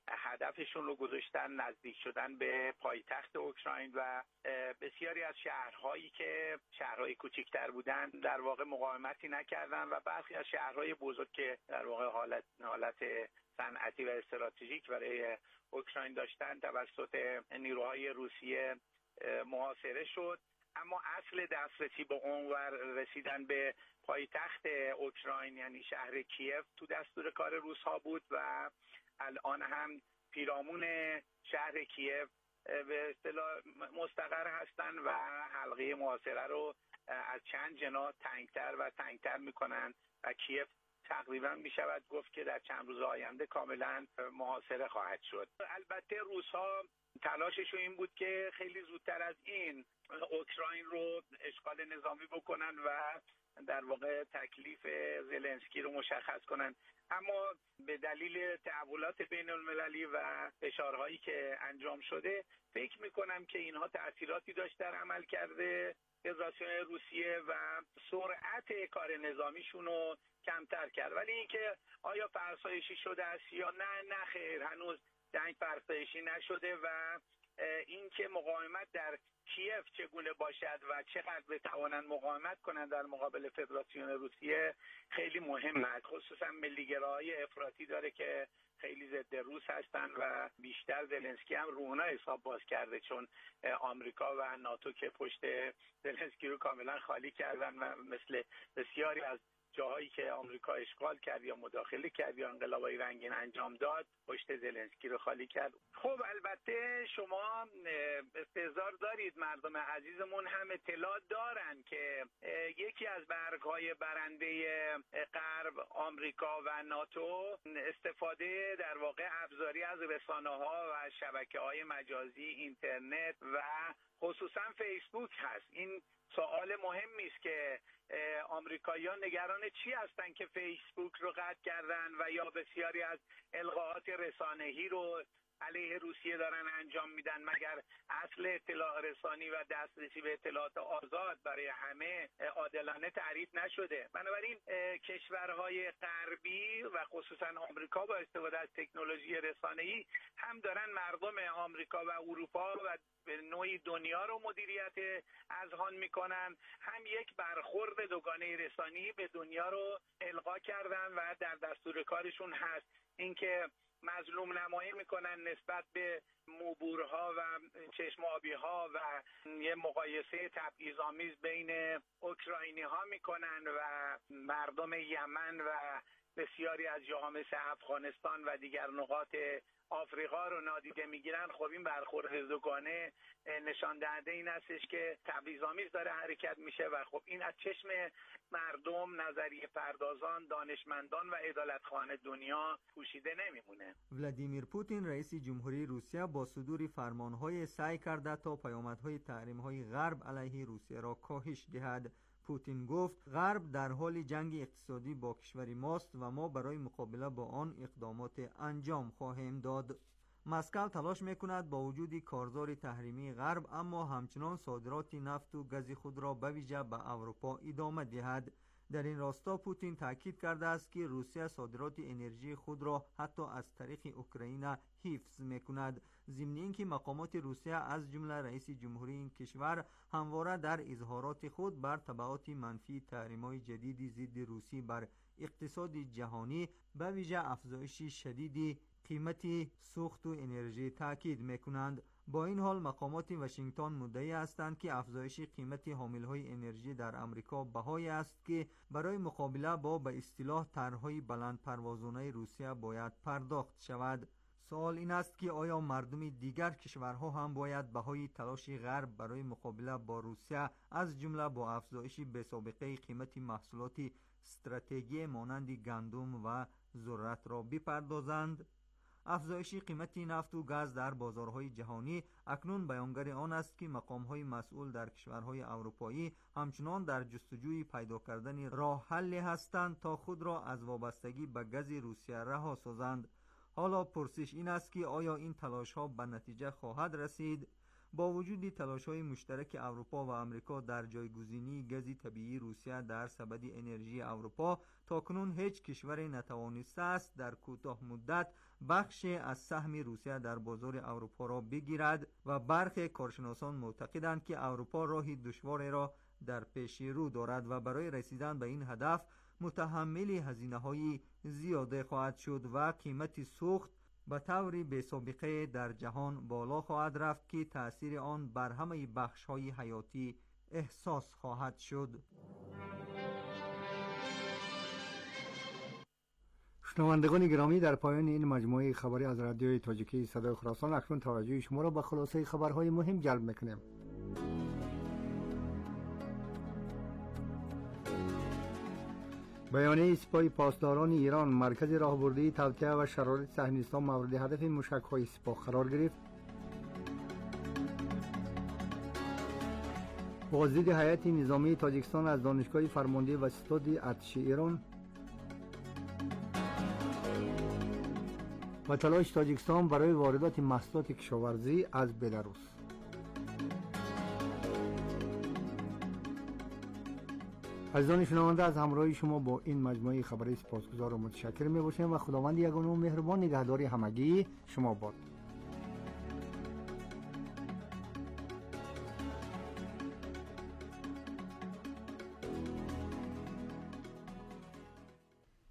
هدفشون رو گذاشتن نزدیک شدن به پایتخت اوکراین و بسیاری از شهرهایی که شهرهای کوچکتر بودن در واقع مقاومتی نکردن و برخی از شهرهای بزرگ که در واقع حالت حالت صنعتی و استراتژیک برای اوکراین داشتن توسط نیروهای روسیه محاصره شد. اما اصل دسترسی به عمق و رسیدن به پایتخت اوکراین یعنی شهر کیف تو دستور کار روس‌ها بود و الان هم پیرامون شهر کیف به اصطلاح مستقر هستن و حلقه محاصره رو از چند جناح تنگتر و تنگتر میکنن و کیف تقریبا میشود گفت که در چند روز آینده کاملا محاصره خواهد شد. البته روس‌ها تلاششون این بود که خیلی زودتر از این اوکراین رو اشغال نظامی بکنن و در واقع تکلیف زلنسکی رو مشخص کنن، اما به دلیل تحولات بین المللی و فشارهایی که انجام شده فکر میکنم که اینها تأثیراتی داشت در عمل کرده فدراسیون روسیه و سرعت کار نظامیشون رو کمتر کرد. ولی اینکه آیا فرسایشی شده است یا نه، نه خیر، هنوز جنگ فرسایشی نشده و اینکه مقاومت در کیف چگونه باشد و چقدر بتوانند مقاومت کنند در مقابل فدراسیون روسیه خیلی مهم است. خصوصا ملیگراهای افراطی داره که خیلی ضد روس هستن و بیشتر زلنسکی هم رو اونا حساب باز کرده، چون آمریکا و ناتو که پشت زلنسکی رو کاملا خالی کردن و مثل بسیاری از جاهایی که آمریکا اشغال کرد یا مداخله کرد یا انقلابای رنگین انجام داد پشت زلنسکی رو خالی کرد. خب البته شما استحضار دارید، مردم عزیزمون هم اطلاع دارن که یکی از برگ‌های برنده غرب آمریکا و ناتو استفاده در واقع ابزاری از رسانه‌ها و شبکه‌های مجازی، اینترنت و خصوصا فیسبوک هست. این سوال مهمی است که آمریکایی‌ها نگران چی هستن که فیسبوک رو قطع کردن و یا بسیاری از القاءات رسانه‌ای رو علیه روسیه دارن انجام میدن، مگر اصل اطلاع رسانی و دسترسی به اطلاعات آزاد برای همه عادلانه تعریف نشده؟ بنابراین کشورهای غربی و خصوصا آمریکا با استفاده از تکنولوژی رسانه‌ای هم دارن مردم آمریکا و اروپا و به نوعی دنیا رو مدیریت اذهان میکنن، هم یک برخورد دوگانه رسانی به دنیا رو القا کردن و در دستور کارشون هست اینکه مظلوم نمایی میکنن نسبت به موبورها و چشم آبی ها و یه مقایسه تبعیض‌آمیز بین اوکراینی ها میکنن و مردم یمن و بسیاری از جاها مثل افغانستان و دیگر نقاط آفریقا رو نادیده میگیرن. خب این برخورد دوگانه نشان دهنده این هستش که تبعیض‌آمیز داره حرکت میشه و خب این از چشم مردم، نظریه پردازان، دانشمندان و عدالتخوان دنیا پوشیده نمیمونه. ولادیمیر پوتین رئیس جمهوری روسیه با صدور فرمانهای سعی کرده تا پیامدهای تحریم‌های غرب علیه روسیه را کاهش دهد. پوتین گفت غرب در حال جنگ اقتصادی با کشور ماست و ما برای مقابله با آن اقدامات انجام خواهیم داد. مسکو تلاش میکند با وجود کارزار تحریمی غرب اما همچنان صادرات نفت و گاز خود را به ویژه به اروپا ادامه دهد. در این راستا پوتین تاکید کرده است که روسیه صادرات انرژی خود را حتی از طریق اوکراین حفظ میکند. ضمن اینکه مقامات روسیه از جمله رئیس جمهوری این کشور همواره در اظهارات خود بر تبعات منفی تحریم‌های جدید ضد روسی بر اقتصاد جهانی به ویژه افزایش شدید قیمت سوخت و انرژی تاکید میکنند. با این حال مقامات واشنگتن مدعی هستند که افزایش قیمت حاملهای انرژی در امریکا بهایی است که برای مقابله با به اصطلاح طرحهای بلند پروازانه روسیه باید پرداخت شود. سوال این است که آیا مردم دیگر کشورها هم باید بهای تلاش غرب برای مقابله با روسیه از جمله با افزایش بی‌سابقه قیمت محصولات استراتژی مانند گندم و ذرت را بپردازند؟ افزایش قیمت نفت و گاز در بازارهای جهانی اکنون بیانگر آن است که مقام‌های مسئول در کشورهای اروپایی همچنان در جستجوی پیدا کردن راه حلی هستند تا خود را از وابستگی به گاز روسیه رها سازند. حالا پرسش این است که آیا این تلاش‌ها به نتیجه خواهد رسید؟ با وجود تلاش‌های مشترک اروپا و آمریکا در جایگزینی گاز طبیعی روسیه در سبد انرژی اروپا، تاکنون هیچ کشور نتوانسته است در کوتاه مدت بخشی از سهم روسیه در بازار اروپا را بگیرد و برخی کارشناسان معتقدند که اروپا راهی دشواری را در پیش رو دارد و برای رسیدن به این هدف متحمل هزینه‌های زیاده خواهد شد و قیمت سوخت به طور بی‌سابقه در جهان بالا خواهد رفت که تأثیر آن بر همه بخش‌های حیاتی احساس خواهد شد. شنوندگان گرامی، در پایان این مجموعه خبری از رادیوی تاجیکی صدای خراسان اکنون توجه شما را به خلاصه خبرهای مهم جلب می‌کنیم. بیانیه سپاه پاسداران ایران: مرکز راهبردی توطئه و شرایط صهیونیستان مورد هدف موشک‌های سپاه قرار گرفت. بازدید هیئت نظامی تاجیکستان از دانشگاه فرمانده و ستاد ارتش ایران و تلاش تاجیکستان برای واردات محصولات کشاورزی از بلاروس. عزیزان شنونده، از همراهی شما با این مجموعه خبری سپاسگزار و متشکر می باشیم و خداوند یگانه و مهربان نگهداری همگی شما باد.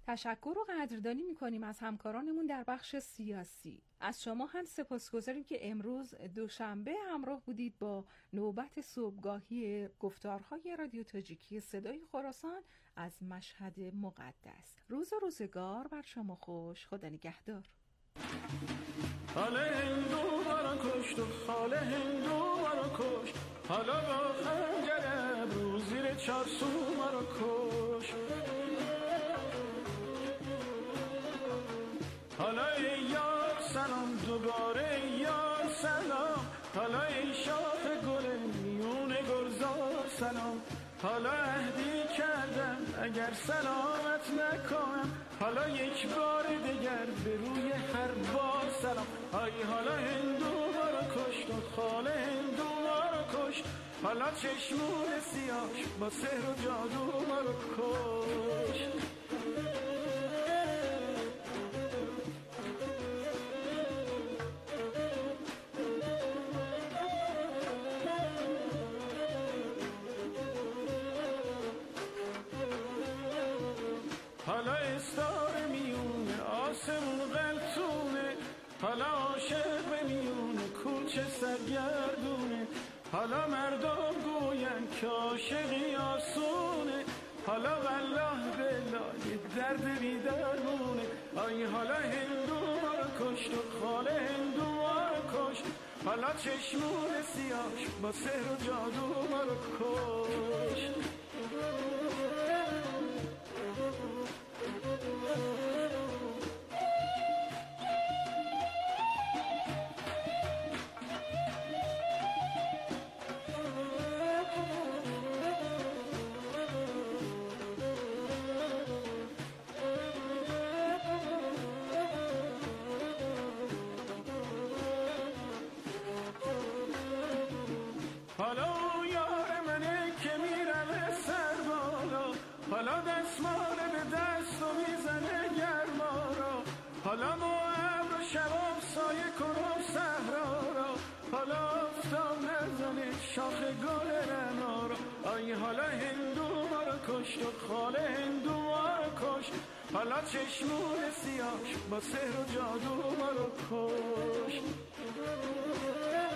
تشکر و قدردانی می‌کنیم از همکارانمون در بخش سیاسی. از شما هم سپاسگزاریم که امروز دوشنبه همراه بودید با نوبت صبحگاهی گفتارهای رادیو تاجیکی صدای خراسان از مشهد مقدس. روز و روزگار بر شما خوش. خدا نگهدار. حالا هندو مرا کشت و حالا هندو مرا کشت، حالا با خنجر ابرو زیر چارسو مرا کشت. حالا ای یار سلام دوباره ای یار سلام، حالا ای شاخ گل میون گلزار سلام. حالا عهدی کردم اگر سلامت نکنم، حالا یک بار دیگر به روی هر بار سلام. آی حالا هندو مرا کشت و خاله هندو مرا کشت، حالا چشمون سیاش با سحر و جادو مرا کشت. حالا استاره میونه آسمون غلطونه، حالا عاشق به میونه کوچه سرگردونه. حالا مردم گوین که عاشقی آسونه، حالا والله بالله یه درد بی درمونه. آی حالا هندو مرا کشت و خاله هندو مرا کشت، حالا چشمون سیاش با سحر و جادو مرا کشت. حالا یار منه که میرم سر بالا، حالا دستماله به دست و میزنه گرما را، حالا با ابر و شباب سایه کنم صحرا را، حالا آفتاب نزنه شاخ گل رعنا را. آی حالا هندو مرا کشت و خاله هندو مرا کشت، حالا چشمون سیاش با سحر و جادو مرا کشت.